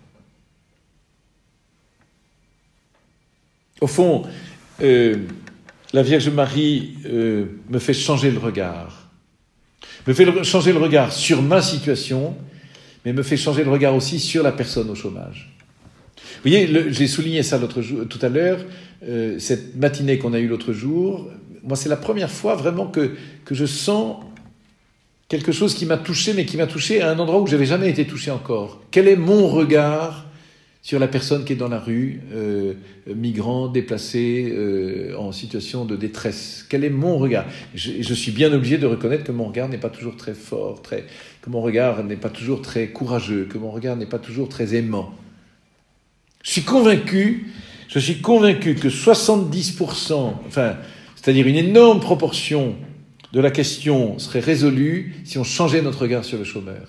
Au fond, euh, la Vierge Marie euh, me fait changer le regard. Me fait le, changer le regard sur ma situation, mais me fait changer le regard aussi sur la personne au chômage. Vous voyez, le, j'ai souligné ça l'autre jour, tout à l'heure, euh, cette matinée qu'on a eue l'autre jour. Moi, c'est la première fois vraiment que, que je sens quelque chose qui m'a touché, mais qui m'a touché à un endroit où je n'avais jamais été touché encore. Quel est mon regard sur la personne qui est dans la rue, euh, migrant, déplacé, euh, en situation de détresse? Quel est mon regard? je, je suis bien obligé de reconnaître que mon regard n'est pas toujours très fort, très, que mon regard n'est pas toujours très courageux, que mon regard n'est pas toujours très aimant. Je suis convaincu, je suis convaincu que soixante-dix pour cent, enfin, c'est-à-dire une énorme proportion de la question serait résolue si on changeait notre regard sur le chômeur.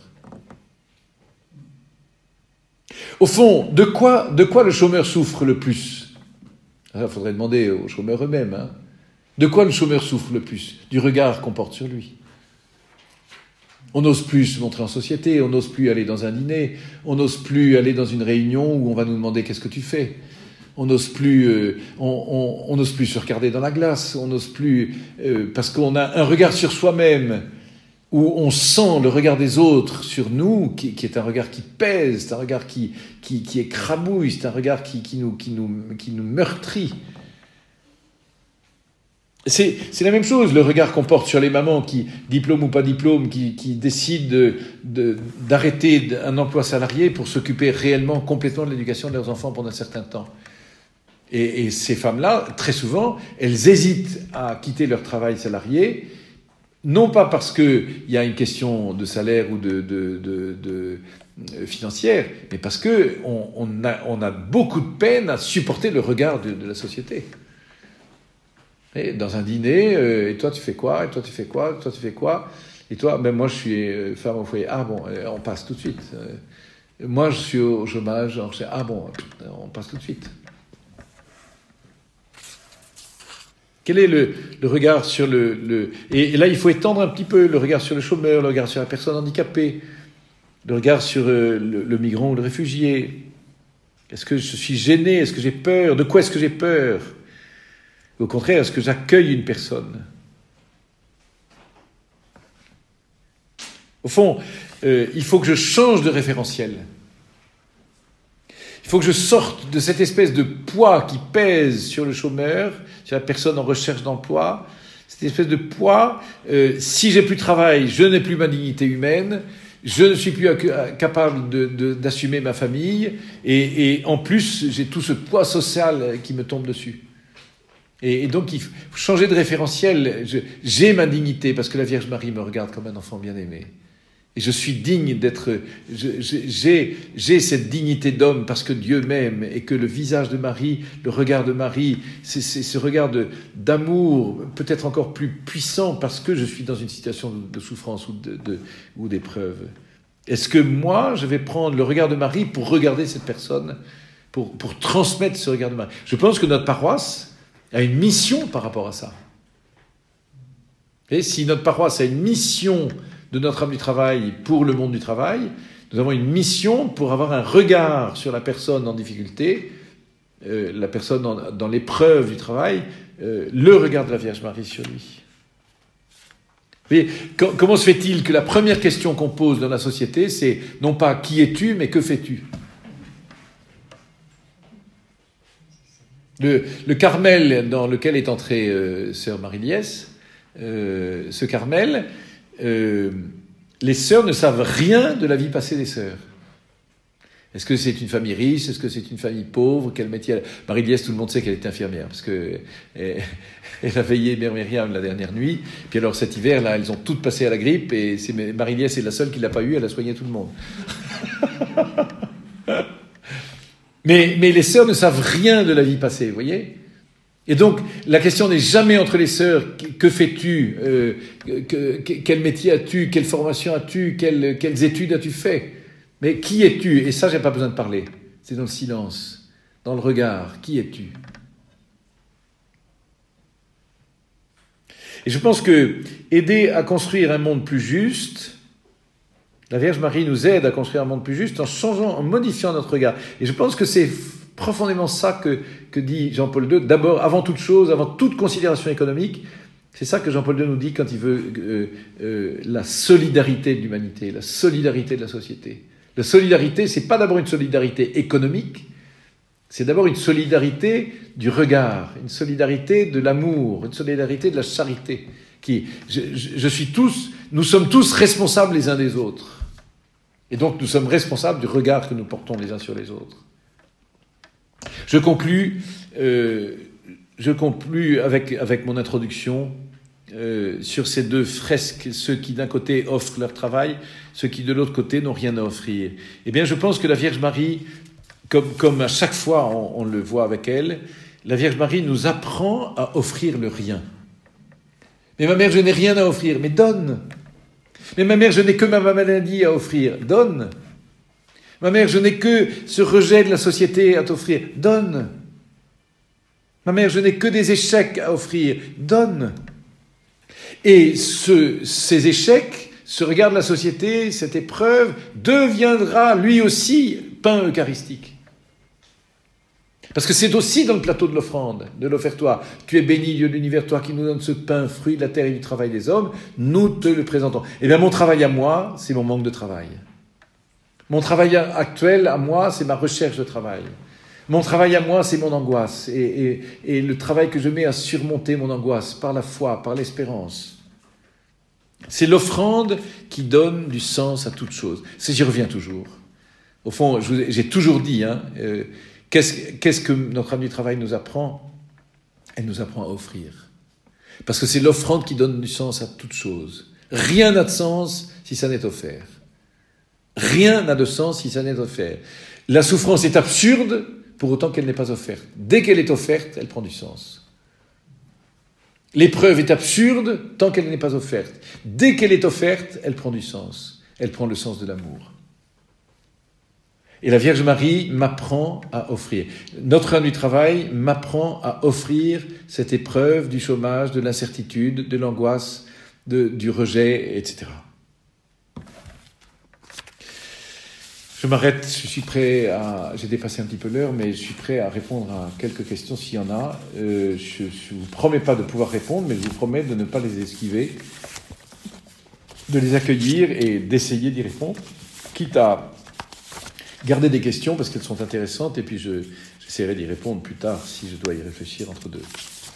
Au fond, de quoi, de quoi le chômeur souffre le plus? Il faudrait demander aux chômeurs eux-mêmes. Hein. De quoi le chômeur souffre le plus? Du regard qu'on porte sur lui. On n'ose plus se montrer en société, on n'ose plus aller dans un dîner, on n'ose plus aller dans une réunion où on va nous demander qu'est-ce que tu fais. On n'ose plus, euh, on, on, on n'ose plus se regarder dans la glace, on n'ose plus, euh, parce qu'on a un regard sur soi-même où on sent le regard des autres sur nous, qui, qui est un regard qui pèse, c'est un regard qui, qui, qui écrabouille, c'est un regard qui, qui, nous, qui, nous, qui nous meurtrit. C'est, c'est la même chose, le regard qu'on porte sur les mamans qui, diplôme ou pas diplôme, qui, qui décident de, de, d'arrêter un emploi salarié pour s'occuper réellement, complètement de l'éducation de leurs enfants pendant un certain temps. Et, et ces femmes-là, très souvent, elles hésitent à quitter leur travail salarié, non pas parce qu'il y a une question de salaire ou de, de, de, de, de financière, mais parce qu'on on a, on a beaucoup de peine à supporter le regard de, de la société. Et dans un dîner, euh, et toi tu fais quoi, et toi tu fais quoi, et toi tu fais quoi, et toi, ben moi je suis euh, femme au foyer, ah bon, euh, on passe tout de suite. Euh, moi je suis au chômage, alors, je, ah bon, on passe tout de suite. Quel est le, le regard sur le... le et, et là, il faut étendre un petit peu le regard sur le chômeur, le regard sur la personne handicapée, le regard sur euh, le, le migrant ou le réfugié. Est-ce que je suis gêné? Est-ce que j'ai peur? De quoi est-ce que j'ai peur? Au contraire, est-ce que j'accueille une personne? Au fond, euh, il faut que je change de référentiel. Il faut que je sorte de cette espèce de poids qui pèse sur le chômeur, sur la personne en recherche d'emploi, cette espèce de poids, euh, si j'ai plus de travail, je n'ai plus ma dignité humaine, je ne suis plus capable de, de, d'assumer ma famille, et, et en plus, j'ai tout ce poids social qui me tombe dessus. Et, et donc, il faut changer de référentiel. Je, j'ai ma dignité, parce que la Vierge Marie me regarde comme un enfant bien-aimé. Et je suis digne d'être... Je, je, j'ai, j'ai cette dignité d'homme parce que Dieu m'aime et que le visage de Marie, le regard de Marie, c'est, c'est ce regard de, d'amour peut-être encore plus puissant parce que je suis dans une situation de, de souffrance ou, de, de, ou d'épreuve. Est-ce que moi, je vais prendre le regard de Marie pour regarder cette personne, pour, pour transmettre ce regard de Marie? Je pense que notre paroisse a une mission par rapport à ça. Et si notre paroisse a une mission de notre âme du travail pour le monde du travail, nous avons une mission pour avoir un regard sur la personne en difficulté, euh, la personne en, dans l'épreuve du travail, euh, le regard de la Vierge Marie sur lui. Vous voyez, com- comment se fait-il que la première question qu'on pose dans la société, c'est non pas qui es-tu, mais que fais-tu? Le, le Carmel dans lequel est entrée euh, sœur Marie-Liesse, euh, ce Carmel, euh, les sœurs ne savent rien de la vie passée des sœurs. Est-ce que c'est une famille riche? Est-ce que c'est une famille pauvre? Quel métier elle... Marie-Liesse, tout le monde sait qu'elle est infirmière, parce que elle, elle a veillé Mère Myriam la dernière nuit. Puis alors cet hiver, là, elles ont toutes passé à la grippe, et c'est Marie-Liesse est la seule qui l'a pas eu. Elle a soigné tout le monde. mais, mais les sœurs ne savent rien de la vie passée, vous voyez? Et donc, la question n'est jamais entre les sœurs, que fais-tu, euh, que, que, quel métier as-tu, quelle formation as-tu, quelles, quelles études as-tu fait? Mais qui es-tu? Et ça, j'ai pas besoin de parler. C'est dans le silence, dans le regard. Qui es-tu? Et je pense que aider à construire un monde plus juste, la Vierge Marie nous aide à construire un monde plus juste en changeant, en modifiant notre regard. Et je pense que c'est profondément ça que, que dit Jean-Paul deux. D'abord, avant toute chose, avant toute considération économique, c'est ça que Jean-Paul deux nous dit quand il veut euh, euh, la solidarité de l'humanité, la solidarité de la société. La solidarité, c'est pas d'abord une solidarité économique, c'est d'abord une solidarité du regard, une solidarité de l'amour, une solidarité de la charité. Qui, je, je, je suis tous, nous sommes tous responsables les uns des autres. Et donc nous sommes responsables du regard que nous portons les uns sur les autres. Je conclus, euh, je conclus avec, avec mon introduction euh, sur ces deux fresques, ceux qui d'un côté offrent leur travail, ceux qui de l'autre côté n'ont rien à offrir. Eh bien, je pense que la Vierge Marie, comme, comme à chaque fois on, on le voit avec elle, la Vierge Marie nous apprend à offrir le rien. Mais ma mère, je n'ai rien à offrir, mais donne. Mais ma mère, je n'ai que ma maladie à offrir, donne. Ma mère, je n'ai que ce rejet de la société à t'offrir. Donne. Ma mère, je n'ai que des échecs à offrir. Donne. Et ce, ces échecs ce regard de la société, cette épreuve, deviendra lui aussi pain eucharistique. Parce que c'est aussi dans le plateau de l'offrande, de l'offertoire. Tu es béni, Dieu de l'univers, toi qui nous donnes ce pain, fruit de la terre et du travail des hommes, nous te le présentons. Et bien mon travail à moi, c'est mon manque de travail. Mon travail actuel à moi, c'est ma recherche de travail. Mon travail à moi, c'est mon angoisse. Et, et, et le travail que je mets à surmonter mon angoisse par la foi, par l'espérance. C'est l'offrande qui donne du sens à toute chose. C'est, j'y reviens toujours. Au fond, je vous ai, j'ai toujours dit, hein, euh, qu'est-ce, qu'est-ce que notre âme du travail nous apprend ? Elle nous apprend à offrir. Parce que c'est l'offrande qui donne du sens à toute chose. Rien n'a de sens si ça n'est offert. Rien n'a de sens si ça n'est offert. La souffrance est absurde pour autant qu'elle n'est pas offerte. Dès qu'elle est offerte, elle prend du sens. L'épreuve est absurde tant qu'elle n'est pas offerte. Dès qu'elle est offerte, elle prend du sens. Elle prend le sens de l'amour. Et la Vierge Marie m'apprend à offrir. Notre âme du travail m'apprend à offrir cette épreuve du chômage, de l'incertitude, de l'angoisse, de, du rejet, et cetera. Je m'arrête, je suis prêt à... J'ai dépassé un petit peu l'heure, mais je suis prêt à répondre à quelques questions s'il y en a. Euh, je ne vous promets pas de pouvoir répondre, mais je vous promets de ne pas les esquiver, de les accueillir et d'essayer d'y répondre, quitte à garder des questions parce qu'elles sont intéressantes, et puis je, j'essaierai d'y répondre plus tard si je dois y réfléchir entre deux.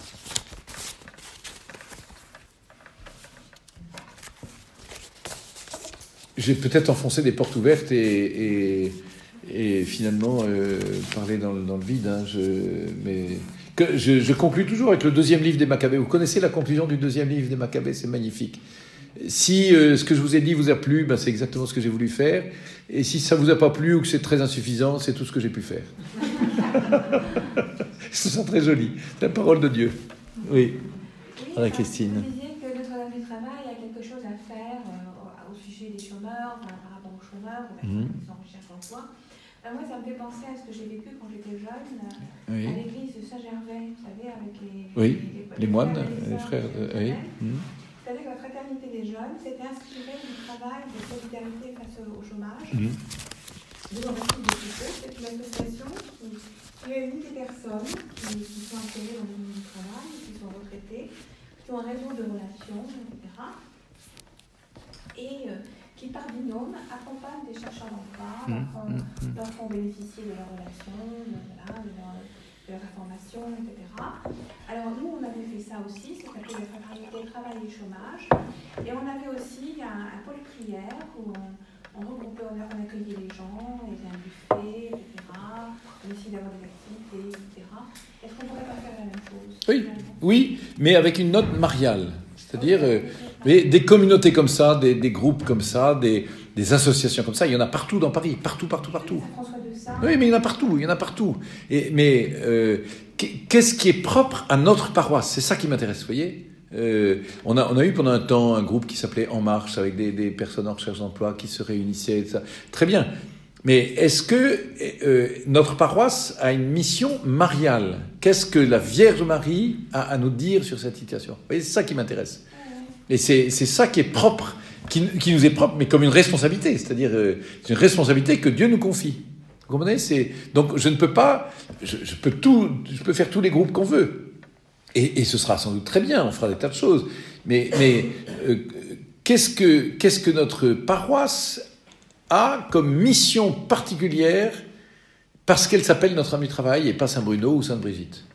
J'ai peut-être enfoncé des portes ouvertes et, et, et finalement euh, parlé dans, dans le vide. Hein, je, mais que, je, je conclus toujours avec le deuxième livre des Maccabées. Vous connaissez la conclusion du deuxième livre des Maccabées, c'est magnifique. Si euh, ce que je vous ai dit vous a plu, ben, c'est exactement ce que j'ai voulu faire. Et si ça vous a pas plu ou que c'est très insuffisant, c'est tout ce que j'ai pu faire. Ce sont très joli. C'est la parole de Dieu. Oui. Oui, Voilà, Christine. Vous disiez que Notre-Dame du Travail a quelque chose à faire euh, au sujet des chômeurs, enfin, par rapport aux chômeurs, aux personnes qui sont en recherche d'emploi. Euh, moi, ça me fait penser à ce que j'ai vécu quand j'étais jeune, euh, Oui. à l'église de Saint-Gervais, vous savez, avec les, Oui, les, les, les moines, les, les frères. De... Oui. Mmh. Vous savez que la fraternité des jeunes s'était inspirée du travail de solidarité face au chômage. Mmh. De l'Organisme de Foucault, c'est une association qui, qui réunit des personnes qui, qui sont insérées dans le monde du travail, qui sont retraitées, qui ont un réseau de relations, et cetera. Et euh, qui, par binôme, accompagnent des chercheurs d'emploi, mmh. leur, font, mmh. leur font bénéficier de leurs relations, de, voilà, de, leur, de leur information, et cetera. Alors, nous, on avait fait ça aussi, ça s'appelait la fraternité travail et chômage. Et on avait aussi un, un pôle prière où on, on regroupait, on, on accueillait les gens, il y avait un buffet, et cetera. On essayait d'avoir des activités, et cetera. Est-ce qu'on ne pourrait pas faire la même chose ? Oui, oui, mais avec une note mariale. C'est-à-dire euh, des communautés comme ça, des, des groupes comme ça, des, des associations comme ça, il y en a partout dans Paris, partout, partout, partout. Oui, mais il y en a partout, il y en a partout. Et, mais euh, qu'est-ce qui est propre à notre paroisse ? C'est ça qui m'intéresse, vous voyez ? Euh, on, a, on a eu pendant un temps un groupe qui s'appelait En Marche, avec des, des personnes en recherche d'emploi qui se réunissaient, et ça. Très bien. Mais est-ce que euh, notre paroisse a une mission mariale ? Qu'est-ce que la Vierge Marie a à nous dire sur cette situation ? Vous voyez, c'est ça qui m'intéresse. Et c'est, c'est ça qui est propre, qui, qui nous est propre, mais comme une responsabilité. C'est-à-dire, euh, c'est une responsabilité que Dieu nous confie. Vous comprenez ? C'est, donc, je ne peux pas... Je, je, peux tout, je peux faire tous les groupes qu'on veut. Et, et ce sera sans doute très bien, on fera des tas de choses. Mais, mais euh, qu'est-ce que, qu'est-ce que notre paroisse a comme mission particulière parce qu'elle s'appelle Notre-Dame du Travail et pas Saint-Bruno ou Sainte-Brigitte.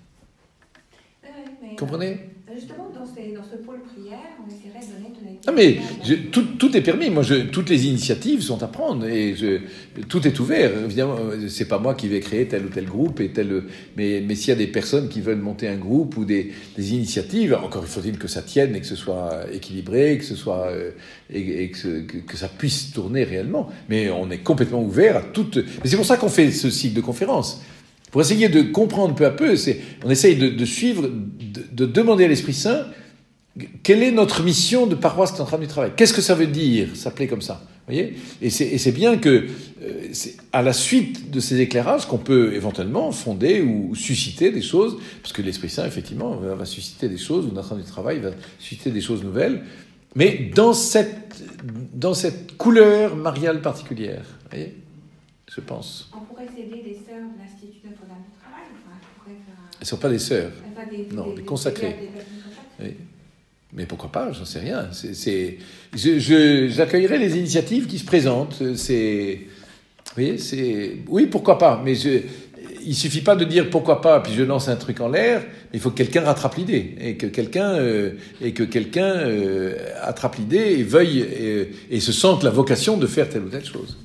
Oui, mais, comprenez ? euh, Justement, dans, ces, dans ce pôle prière, on essaierait de donner tonalité. Ah mais je, tout, tout est permis. Moi, je, toutes les initiatives sont à prendre et je, tout est ouvert. Évidemment, c'est pas moi qui vais créer tel ou tel groupe et tel. Mais, mais s'il y a des personnes qui veulent monter un groupe ou des, des initiatives, encore faut-il que ça tienne et que ce soit équilibré, que ce soit et, et que, que, que ça puisse tourner réellement. Mais on est complètement ouvert à toutes. Mais c'est pour ça qu'on fait ce cycle de conférences. Pour essayer de comprendre peu à peu, c'est, on essaye de, de suivre, de, de demander à l'Esprit Saint quelle est notre mission de paroisse Notre-Dame du Travail. Qu'est-ce que ça veut dire, s'appeler comme ça, vous voyez ? Et c'est, et c'est bien que, euh, c'est à la suite de ces éclairages qu'on peut éventuellement fonder ou, ou susciter des choses, parce que l'Esprit Saint, effectivement, va, va susciter des choses, ou Notre-Dame du Travail va susciter des choses nouvelles. mais dans cette, dans cette couleur mariale particulière. Vous voyez, je pense. On pourrait s'aider des sœurs de l'Institut Notre-Dame du Travail. Enfin, on pourrait faire un... Elles ne sont pas des sœurs. Enfin, des, Non, des, des des consacrés. Des, des personnes consacrées. Oui. Mais pourquoi pas, j'en sais rien. C'est, c'est, je, je, j'accueillerai les initiatives qui se présentent. C'est, vous voyez, c'est, oui, pourquoi pas. Mais je, il suffit pas de dire pourquoi pas, puis je lance un truc en l'air. Il faut que quelqu'un rattrape l'idée et que quelqu'un euh, et que quelqu'un euh, attrape l'idée et veuille et, et se sente la vocation de faire telle ou telle chose.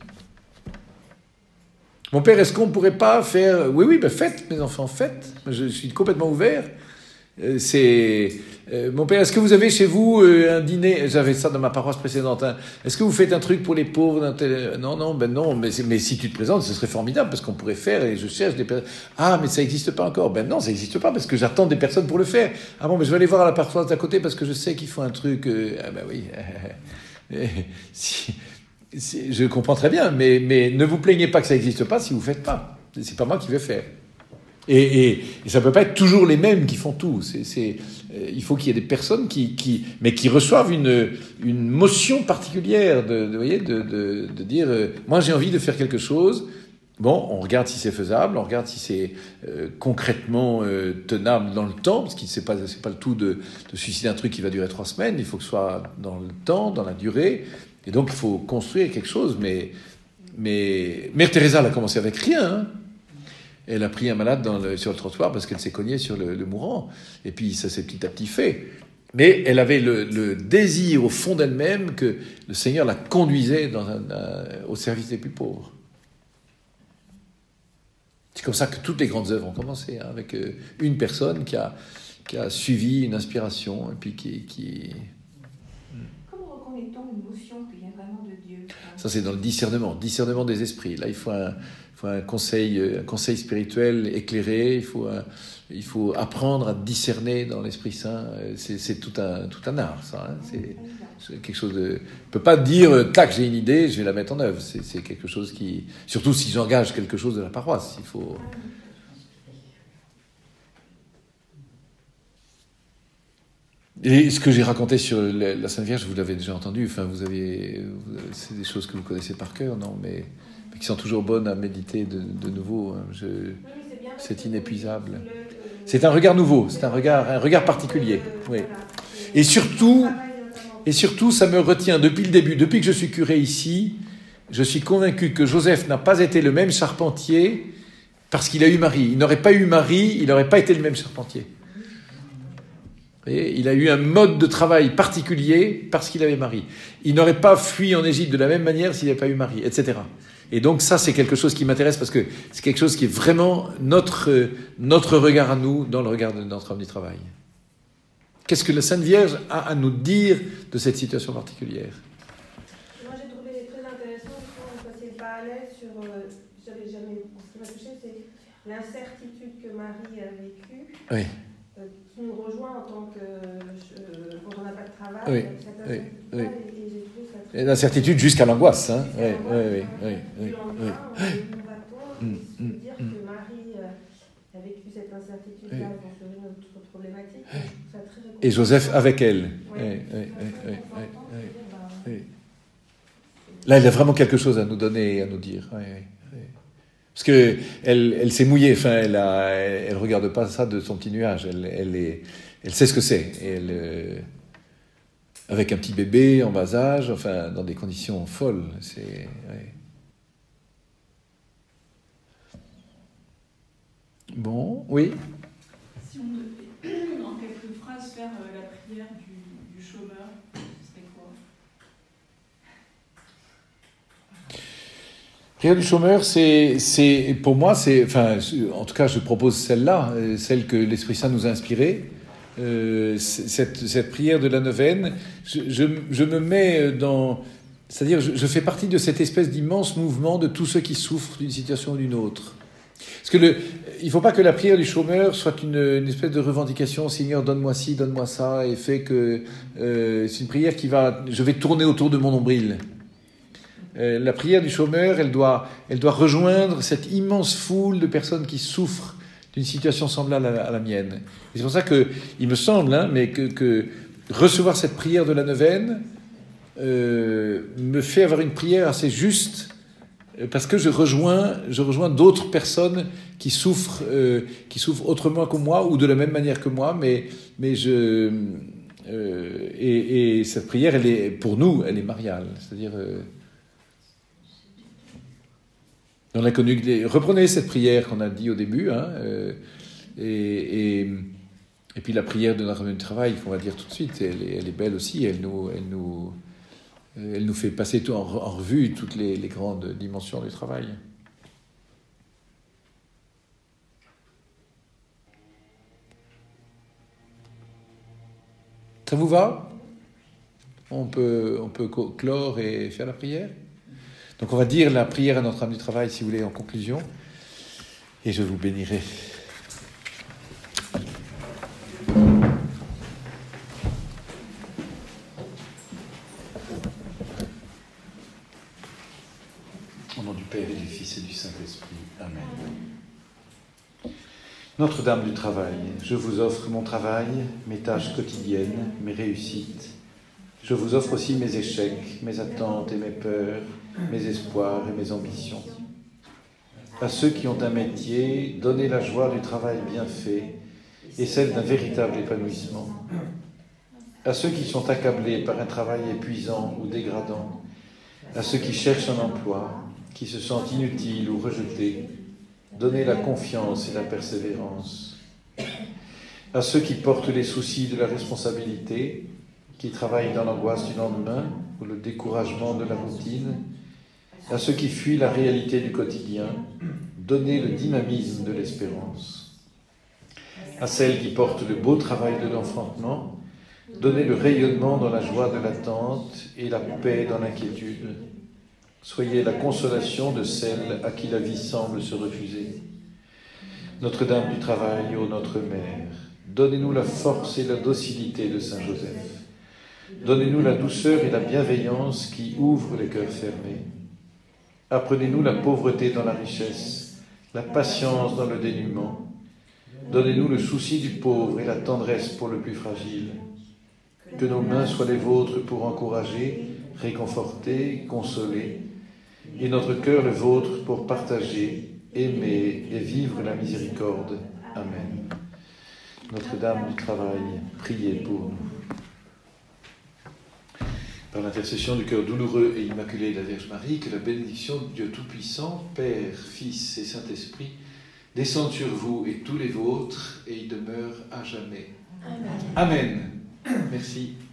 Mon père, est-ce qu'on pourrait pas faire? Oui, oui, ben faites, mes enfants, faites. Je suis complètement ouvert. Euh, c'est euh, mon père, est-ce que vous avez chez vous euh, un dîner? J'avais ça dans ma paroisse précédente. Hein. Est-ce que vous faites un truc pour les pauvres? Tel... Non, non, ben non. Mais, mais si tu te présentes, ce serait formidable parce qu'on pourrait faire. Et je cherche des personnes. Ah, mais ça n'existe pas encore. Ben non, ça n'existe pas parce que j'attends des personnes pour le faire. Ah bon, mais je vais aller voir à la paroisse d'à côté parce que je sais qu'ils font un truc. Euh... Ah ben oui. si, si, je comprends très bien, mais mais ne vous plaignez pas que ça n'existe pas si vous faites pas. C'est pas moi qui vais faire. Et, et, et ça peut pas être toujours les mêmes qui font tout. C'est, c'est, euh, il faut qu'il y ait des personnes qui, qui, mais qui reçoivent une, une motion particulière de, de, voyez, de, de, de dire, euh, moi j'ai envie de faire quelque chose. Bon, on regarde si c'est faisable, on regarde si c'est euh, concrètement euh, tenable dans le temps, parce que c'est pas, c'est pas le tout de, de susciter un truc qui va durer trois semaines. Il faut que ce soit dans le temps, dans la durée. Et donc il faut construire quelque chose. Mais, mais Mère Teresa, elle a commencé avec rien. Hein. Elle a pris un malade dans le, sur le trottoir parce qu'elle s'est cognée sur le, le mourant. Et puis, ça s'est petit à petit fait. Mais elle avait le, le désir au fond d'elle-même que le Seigneur la conduisait dans un, un, au service des plus pauvres. C'est comme ça que toutes les grandes œuvres ont commencé, hein, avec une personne qui a, qui a suivi une inspiration et puis qui... qui... Comment reconnaît-on une notion qui vient vraiment de Dieu? Ça, c'est dans le discernement, discernement des esprits. Là, il faut un... Il faut un conseil, un conseil spirituel éclairé, il faut, un, il faut apprendre à discerner dans l'Esprit Saint. C'est, c'est tout, un, tout un art, ça. Hein. C'est, c'est quelque chose de... On ne peut pas dire, tac, j'ai une idée, je vais la mettre en œuvre. C'est, c'est quelque chose qui... Surtout si j'engage quelque chose de la paroisse, il faut... Et ce que j'ai raconté sur la Sainte Vierge, vous l'avez déjà entendu, enfin, vous avez... C'est des choses que vous connaissez par cœur, non? Mais... qui sont toujours bonnes à méditer de, de nouveau. Je, oui, c'est, c'est inépuisable. C'est un regard nouveau, c'est un regard, un regard particulier. Oui. Et surtout, et surtout, ça me retient depuis le début, depuis que je suis curé ici, je suis convaincu que Joseph n'a pas été le même charpentier parce qu'il a eu Marie. Il n'aurait pas eu Marie, il n'aurait pas été le même charpentier. Vous voyez, il a eu un mode de travail particulier parce qu'il avait Marie. Il n'aurait pas fui en Égypte de la même manière s'il n'avait pas eu Marie, et cetera. Et donc ça, c'est quelque chose qui m'intéresse parce que c'est quelque chose qui est vraiment notre, notre regard à nous dans le regard de notre homme du travail. Qu'est-ce que la Sainte Vierge a à nous dire de cette situation particulière? Moi, j'ai trouvé très intéressant, vous passiez le parallèle sur, euh, j'avais jamais, ce qui m'a touché, c'est l'incertitude que Marie a vécue, oui. euh, qui nous rejoint en tant que, euh, quand on n'a pas de travail, oui. cette oui. incertitude-là, oui. et, et j'ai trouvé ça très... Et l'incertitude jusqu'à l'angoisse. Hein. Jusqu'à oui, l'angoisse, oui, hein. oui, oui, Et puis, oui, on va-t-on Mm, se mm, dire mm. que Marie euh, a vécu cette incertitude-là Oui. dans sur une autre problématique. Je trouve ça très réconfortant. Et Joseph avec elle. Oui, Oui, oui, c'est oui, très oui, réconfortant de oui, se dire, bah, oui. Là, il a vraiment quelque chose à nous donner et à nous dire. Oui, oui, oui. Parce que elle, elle s'est mouillée. Enfin, elle a, elle, elle regarde pas ça de son petit nuage. Elle, elle est, elle sait ce que c'est. Et elle, euh, avec un petit bébé en bas âge, enfin, dans des conditions folles. C'est. Oui. Bon, oui. Si on devait, en quelques phrases, faire euh, la prière du, du chômeur, ce serait quoi? Prière du chômeur, c'est, c'est, pour moi, c'est, enfin, en tout cas, je propose celle-là, celle que l'Esprit Saint nous a inspirée. Euh, cette, cette prière de la neuvaine, je, je, je me mets dans, c'est-à-dire, je, je fais partie de cette espèce d'immense mouvement de tous ceux qui souffrent d'une situation ou d'une autre. Parce que le, il ne faut pas que la prière du chômeur soit une, une espèce de revendication, Seigneur, donne-moi ci, donne-moi ça, et fait que euh, c'est une prière qui va, je vais tourner autour de mon nombril. Euh, la prière du chômeur, elle doit, elle doit rejoindre cette immense foule de personnes qui souffrent d'une situation semblable à la, à la mienne. Et c'est pour ça que, il me semble, hein, mais que, que recevoir cette prière de la neuvaine euh, me fait avoir une prière assez juste, parce que je rejoins, je rejoins d'autres personnes qui souffrent, euh, qui souffrent autrement que moi ou de la même manière que moi, mais, mais je, euh, et, et cette prière, elle est, pour nous, elle est mariale. C'est-à-dire, euh, on a connu, reprenez cette prière qu'on a dit au début, hein, euh, et, et, et puis la prière de notre travail, qu'on va dire tout de suite, elle, elle est belle aussi, elle nous, elle nous, elle nous fait passer tout en, en revue toutes les, les grandes dimensions du travail. Ça vous va ? On peut, on peut clore et faire la prière ? Donc on va dire la prière à notre âme du travail, si vous voulez, en conclusion, et je vous bénirai. Au nom du Père et du Fils et du Saint-Esprit. Amen. Notre-Dame du travail, je vous offre mon travail, mes tâches quotidiennes, mes réussites. Je vous offre aussi mes échecs, mes attentes et mes peurs, mes espoirs et mes ambitions. À ceux qui ont un métier, donnez la joie du travail bien fait et celle d'un véritable épanouissement. À ceux qui sont accablés par un travail épuisant ou dégradant, à ceux qui cherchent un emploi, qui se sentent inutiles ou rejetés, donnez la confiance et la persévérance. À ceux qui portent les soucis de la responsabilité, qui travaillent dans l'angoisse du lendemain ou le découragement de la routine, à ceux qui fuient la réalité du quotidien, donnez le dynamisme de l'espérance. À celles qui portent le beau travail de l'enfantement, donnez le rayonnement dans la joie de l'attente et la paix dans l'inquiétude. Soyez la consolation de celles à qui la vie semble se refuser. Notre-Dame du travail, ô notre Mère, donnez-nous la force et la docilité de Saint Joseph. Donnez-nous la douceur et la bienveillance qui ouvrent les cœurs fermés. Apprenez-nous la pauvreté dans la richesse, la patience dans le dénuement. Donnez-nous le souci du pauvre et la tendresse pour le plus fragile. Que nos mains soient les vôtres pour encourager, réconforter, consoler, et notre cœur le vôtre pour partager, aimer et vivre la miséricorde. Amen. Notre-Dame du travail, priez pour nous. Par l'intercession du cœur douloureux et immaculé de la Vierge Marie, que la bénédiction de Dieu Tout-Puissant, Père, Fils et Saint-Esprit, descende sur vous et tous les vôtres et y demeure à jamais. Amen. Amen. Merci.